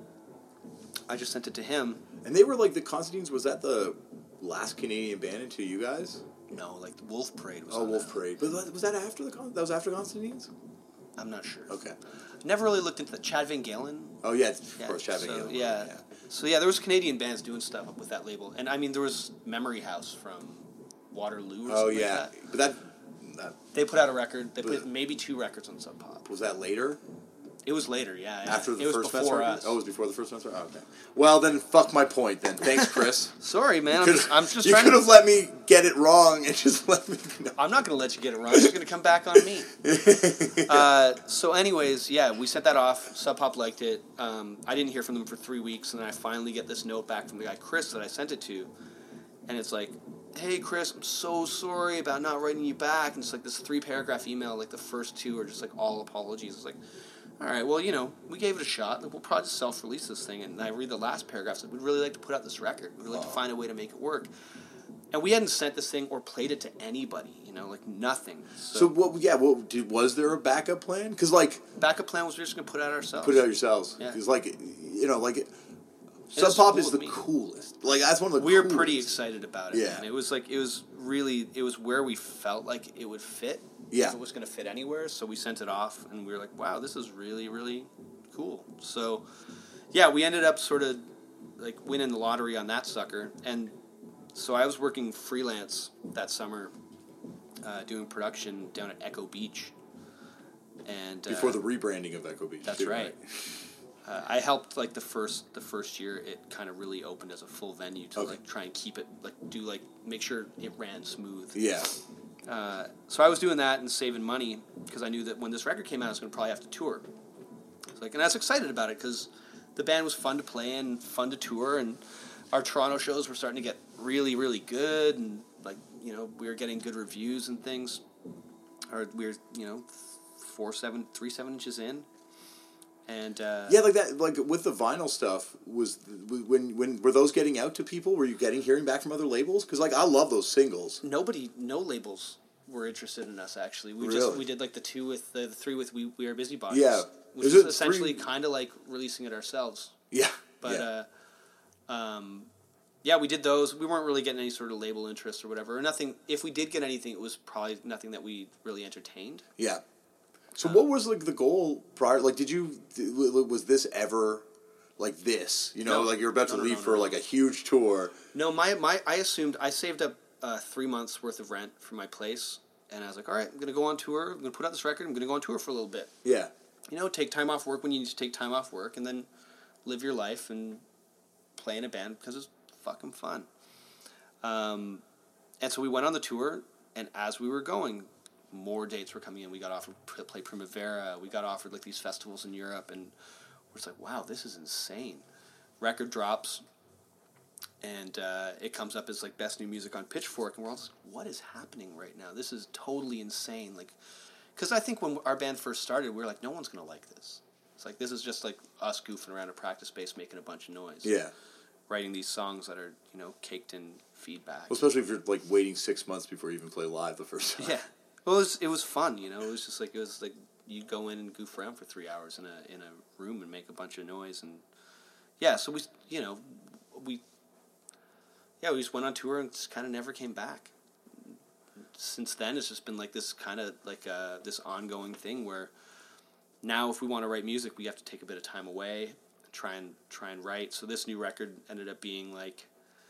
I just sent it to him. And they were like, the Constantines, was that the last Canadian band into you guys? No, like the Wolf Parade was Oh, on Wolf that. Parade. But was that after the Con- that was after Constantines? I'm not sure. Okay. Never really looked into the Chad Van Galen. Oh, yeah, of yeah, course, Chad Van so, Galen. Yeah. yeah. So, yeah, there was Canadian bands doing stuff with that label. And, I mean, there was Memory House from Waterloo or oh, something yeah. like that. But that, that... They put out a record. They put maybe two records on Sub Pop. Was that later? It was later, yeah. yeah. After the it first was before Mets us. Oh, it was before the first Mets record? Oh, okay. Well, then, fuck my point, then. Thanks, Chris. Sorry, man. I'm just, I'm just you trying could have to... let me get it wrong and just let me... No. I'm not going to let you get it wrong. It's going to come back on me. uh, so anyways, yeah, we sent that off. Sub Pop liked it. Um, I didn't hear from them for three weeks, and then I finally get this note back from the guy, Chris, that I sent it to. And it's like, "Hey, Chris, I'm so sorry about not writing you back." And it's like this three-paragraph email. Like the first two are just like all apologies. It's like, all right, well, you know, we gave it a shot. Like, we'll probably just self-release this thing. And I read the last paragraph. It's like, we'd really like to put out this record. We'd really like to find a way to make it work. And we hadn't sent this thing or played it to anybody, you know, like nothing. So, So, what, yeah, what, did, was there a backup plan? Because, like... backup plan was we were just going to put it out ourselves. Put it out yourselves. Yeah. Because, like, you know, like... It's Sub Pop cool is the with me. coolest. Like, that's one of the We were coolest. pretty excited about it, Yeah. man. It was like, it was really, it was where we felt like it would fit. Yeah. If it was going to fit anywhere. So we sent it off, and we were like, wow, this is really, really cool. So, yeah, we ended up sort of, like, winning the lottery on that sucker. And so I was working freelance that summer, uh, doing production down at Echo Beach. And Before uh, the rebranding of Echo Beach. That's too, right. Uh, I helped like the first the first year. It kind of really opened as a full venue to Okay. like try and keep it like do like make sure it ran smooth. Yeah. Uh, so I was doing that and saving money because I knew that when this record came out, I was going to probably have to tour. So, like, and I was excited about it because the band was fun to play and fun to tour, and our Toronto shows were starting to get really really good, and like you know we were getting good reviews and things. Or we were you know four seven three seven inches in. And uh, Yeah, like that. Like with the vinyl stuff, was when when were those getting out to people? Were you getting hearing back from other labels? Because like I love those singles. nobody, no labels were interested in us. Actually, we Really? just we did like the two with the, the three with we we are busybodies. Yeah. which Is is, it essentially three- kind of like releasing it ourselves. Yeah, But yeah. uh, um, yeah, we did those. We weren't really getting any sort of label interest or whatever. Or nothing. If we did get anything, it was probably nothing that we really entertained. yeah. So what was like the goal prior? Like, did you was this ever like this? You know, No. like you're about to No, no, leave no, for no. like a huge tour. No, my, my I assumed I saved up uh, three months worth of rent for my place, and I was like, all right, I'm gonna go on tour. I'm gonna put out this record. I'm gonna go on tour for a little bit. Yeah. You know, take time off work when you need to take time off work, and then live your life and play in a band because it's fucking fun. Um, and so we went on the tour, and as we were going, more dates were coming in. We got offered to play Primavera. We got offered like these festivals in Europe, and we're just like, wow, this is insane. Record drops, and uh, it comes up as like best new music on Pitchfork, and we're all just, what is happening right now? This is totally insane. Like, because I think when our band first started, we were like, no one's gonna like this. It's like this is just like us goofing around a practice space, making a bunch of noise. Yeah. Writing these songs that are, you know, caked in feedback. Well, especially if you're like waiting six months before you even play live the first time. Yeah. Well, it was, it was fun, you know. It was just like it was like you'd go in and goof around for three hours in a in a room and make a bunch of noise, and yeah. So we, you know, we yeah we just went on tour and just kind of never came back. Since then, it's just been like this kind of like uh, this ongoing thing where now if we want to write music, we have to take a bit of time away, and try and try and write. So this new record ended up being like.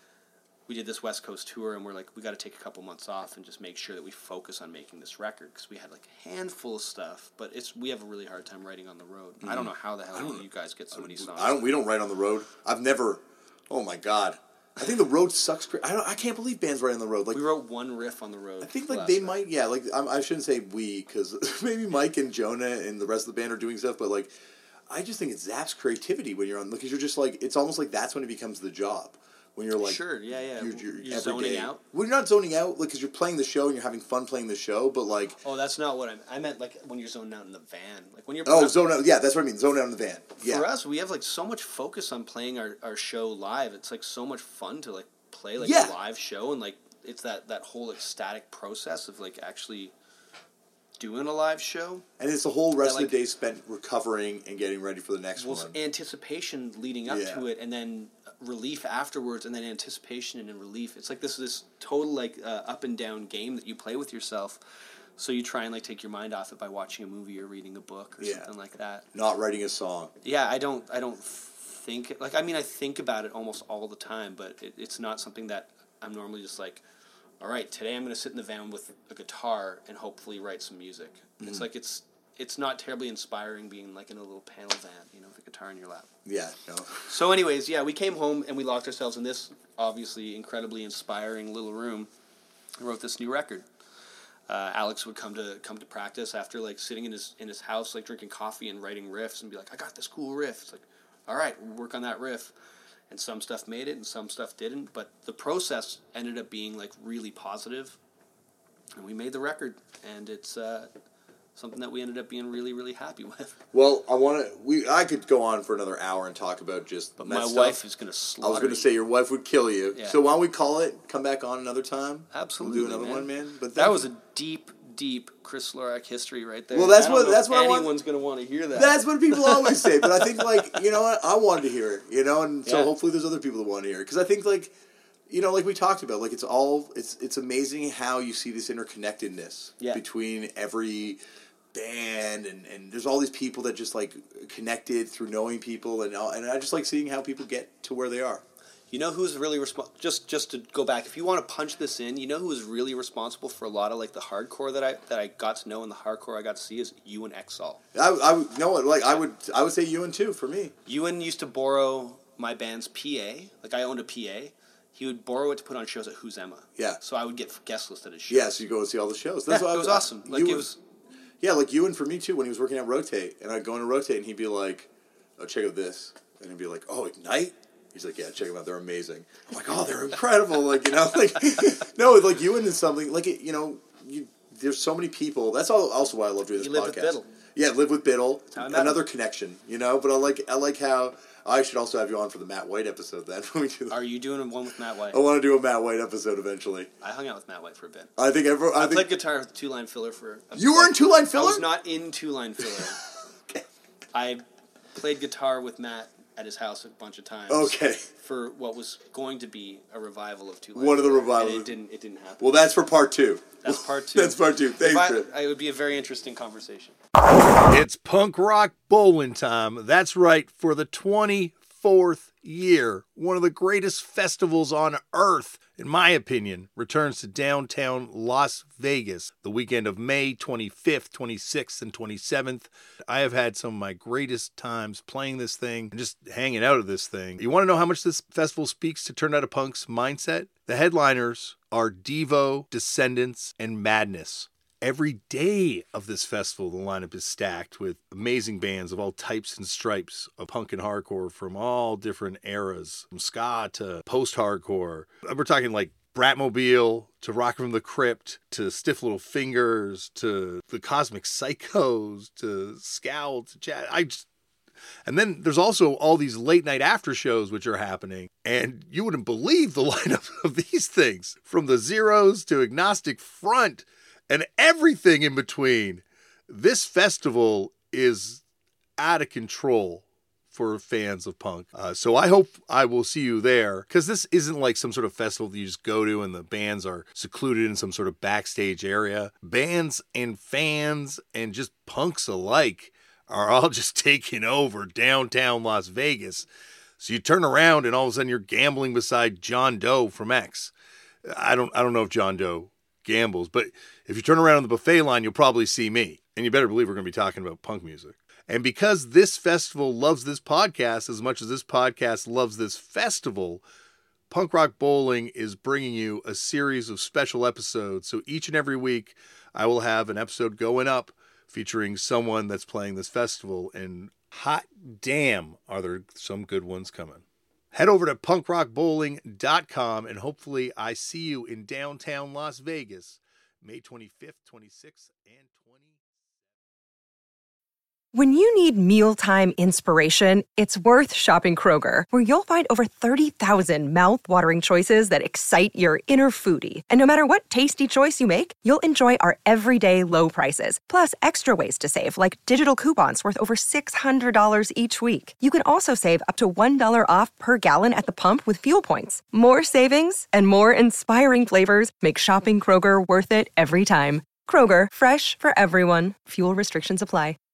We did this West Coast tour, and we're like, we got to take a couple months off and just make sure that we focus on making this record, because we had like a handful of stuff, but it's we have a really hard time writing on the road. Mm-hmm. I don't know how the hell you guys get so many songs. I don't. We don't write on the road. I've never. Oh my god. I think the road sucks. I don't. I can't believe bands write on the road. Like we wrote one riff on the road. I think like they night. might. Yeah. Like I'm, I shouldn't say we, because maybe Mike and Jonah and the rest of the band are doing stuff, but like I just think it zaps creativity when you're on, because you're just like, it's almost like that's when it becomes the job. When you're like, sure, yeah, yeah, you're, you're, you're zoning out. Well, you're not zoning out, like, because you're playing the show and you're having fun playing the show, but like, oh, that's not what I meant. I meant like when you're zoning out in the van, like when you're. Oh, zone out. Yeah, that's what I mean. Zone out in the van. Yeah. For us, we have like so much focus on playing our, our show live. It's like so much fun to like play like yeah. a live show, and like it's that, that whole ecstatic process of like actually doing a live show. And it's the whole rest like, of the day spent recovering and getting ready for the next well, one. Anticipation leading up yeah. to it, and then relief afterwards, and then anticipation and then relief. It's like this this total like uh, up and down game that you play with yourself. So you try and like take your mind off it by watching a movie or reading a book or yeah. something like that. Not writing a song. Yeah, I don't I don't think like I mean I think about it almost all the time, but it, it's not something that I'm normally just like, all right, today I'm going to sit in the van with a guitar and hopefully write some music. Mm-hmm. It's like it's it's not terribly inspiring being like in a little panel van, you know, with a guitar in your lap. Yeah, no. So anyways, yeah, we came home and we locked ourselves in this obviously incredibly inspiring little room and wrote this new record. Uh, Alex would come to come to practice after like sitting in his in his house like drinking coffee and writing riffs and be like, I got this cool riff. It's like, all right, we'll work on that riff. And some stuff made it and some stuff didn't, but the process ended up being like really positive. And we made the record, and it's uh, something that we ended up being really, really happy with. Well, I want to. We I could go on for another hour and talk about just. But that my stuff. wife is going to slaughter. I was going to say your wife would kill you. Yeah. So why don't we call it? Come back on another time. Absolutely, we'll do another man. one, man. But that was a deep, deep Chris Lorak history right there. Well, that's I don't what know that's if what anyone's I want. going to want to hear that. That's what people always say. But I think like you know what I wanted to hear it. You know, and so Yeah. hopefully there's other people that want to hear it, because I think like. You know, like we talked about, like it's all, it's it's amazing how you see this interconnectedness yeah. between every band, and, and there's all these people that just like connected through knowing people, and all, and I just like seeing how people get to where they are. You know who's really responsible, just just to go back, if you want to punch this in, you know who is really responsible for a lot of like the hardcore that I that I got to know and the hardcore I got to see is Ewan Exall. I, I would, no, like I would, I would say Ewan too, for me. Ewan used to borrow my band's P A, like I owned a P A. He would borrow it to put on shows at Who's Emma. Yeah. So I would get guest list at his shows. Yeah, so you go and see all the shows. That's yeah, what it I was awesome. Like Ewan, it was. Yeah, like Ewan for me too. When he was working at Rotate, and I'd go into Rotate, and he'd be like, "Oh, check out this," and he'd be like, "Oh, Ignite." He's like, "Yeah, check them out. They're amazing." I'm like, "Oh, they're incredible!" Like you know, like no, like Ewan is something like it. You know, you, there's so many people. That's all, also why I love doing this you live podcast. With Biddle. Yeah, live with Biddle. Another him. connection, you know. But I like, I like how. I should also have you on for the Matt White episode then. When we do that. Are you doing one with Matt White? I want to do a Matt White episode eventually. I hung out with Matt White for a bit. I think everyone. I, I think, played guitar with Two Line Filler for. A You were in Two Line Filler? I was not in Two Line Filler. Okay. I played guitar with Matt at his house a bunch of times. Okay. For what was going to be a revival of Two Line One of the Filler, revivals. and It didn't. It didn't happen. Well, that's for part two. That's part two. That's part two. Thanks, I, Chris. It would be a very interesting conversation. It's punk rock bowling time. That's right, for the twenty-fourth year, one of the greatest festivals on earth, in my opinion, returns to downtown Las Vegas the weekend of May twenty-fifth, twenty-sixth, and twenty-seventh. I have had some of my greatest times playing this thing and just hanging out at this thing. You want to know how much this festival speaks to Turned Out a Punk's mindset? The headliners are Devo, Descendants, and Madness. Every day of this festival, the lineup is stacked with amazing bands of all types and stripes of punk and hardcore from all different eras, from ska to post-hardcore. We're talking like Bratmobile to Rock from the Crypt to Stiff Little Fingers to the Cosmic Psychos to Scowl to Chad. I just... And then there's also all these late night after shows which are happening, and you wouldn't believe the lineup of these things, from the Zeros to Agnostic Front and everything in between. This festival is out of control for fans of punk. Uh, so I hope I will see you there, because this isn't like some sort of festival that you just go to and the bands are secluded in some sort of backstage area. Bands and fans and just punks alike are all just taking over downtown Las Vegas. So you turn around and all of a sudden you're gambling beside John Doe from X. I don't, I don't know if John Doe gambles, but if you turn around on the buffet line, you'll probably see me. And you better believe we're going to be talking about punk music. And because this festival loves this podcast as much as this podcast loves this festival, Punk Rock Bowling is bringing you a series of special episodes. So each and every week, I will have an episode going up featuring someone that's playing this festival. And hot damn, are there some good ones coming. Head over to punk rock bowling dot com and hopefully I see you in downtown Las Vegas, May twenty-fifth, twenty-sixth, and twenty-seventh. When you need mealtime inspiration, it's worth shopping Kroger, where you'll find over thirty thousand mouth-watering choices that excite your inner foodie. And no matter what tasty choice you make, you'll enjoy our everyday low prices, plus extra ways to save, like digital coupons worth over six hundred dollars each week. You can also save up to one dollar off per gallon at the pump with fuel points. More savings and more inspiring flavors make shopping Kroger worth it every time. Kroger, fresh for everyone. Fuel restrictions apply.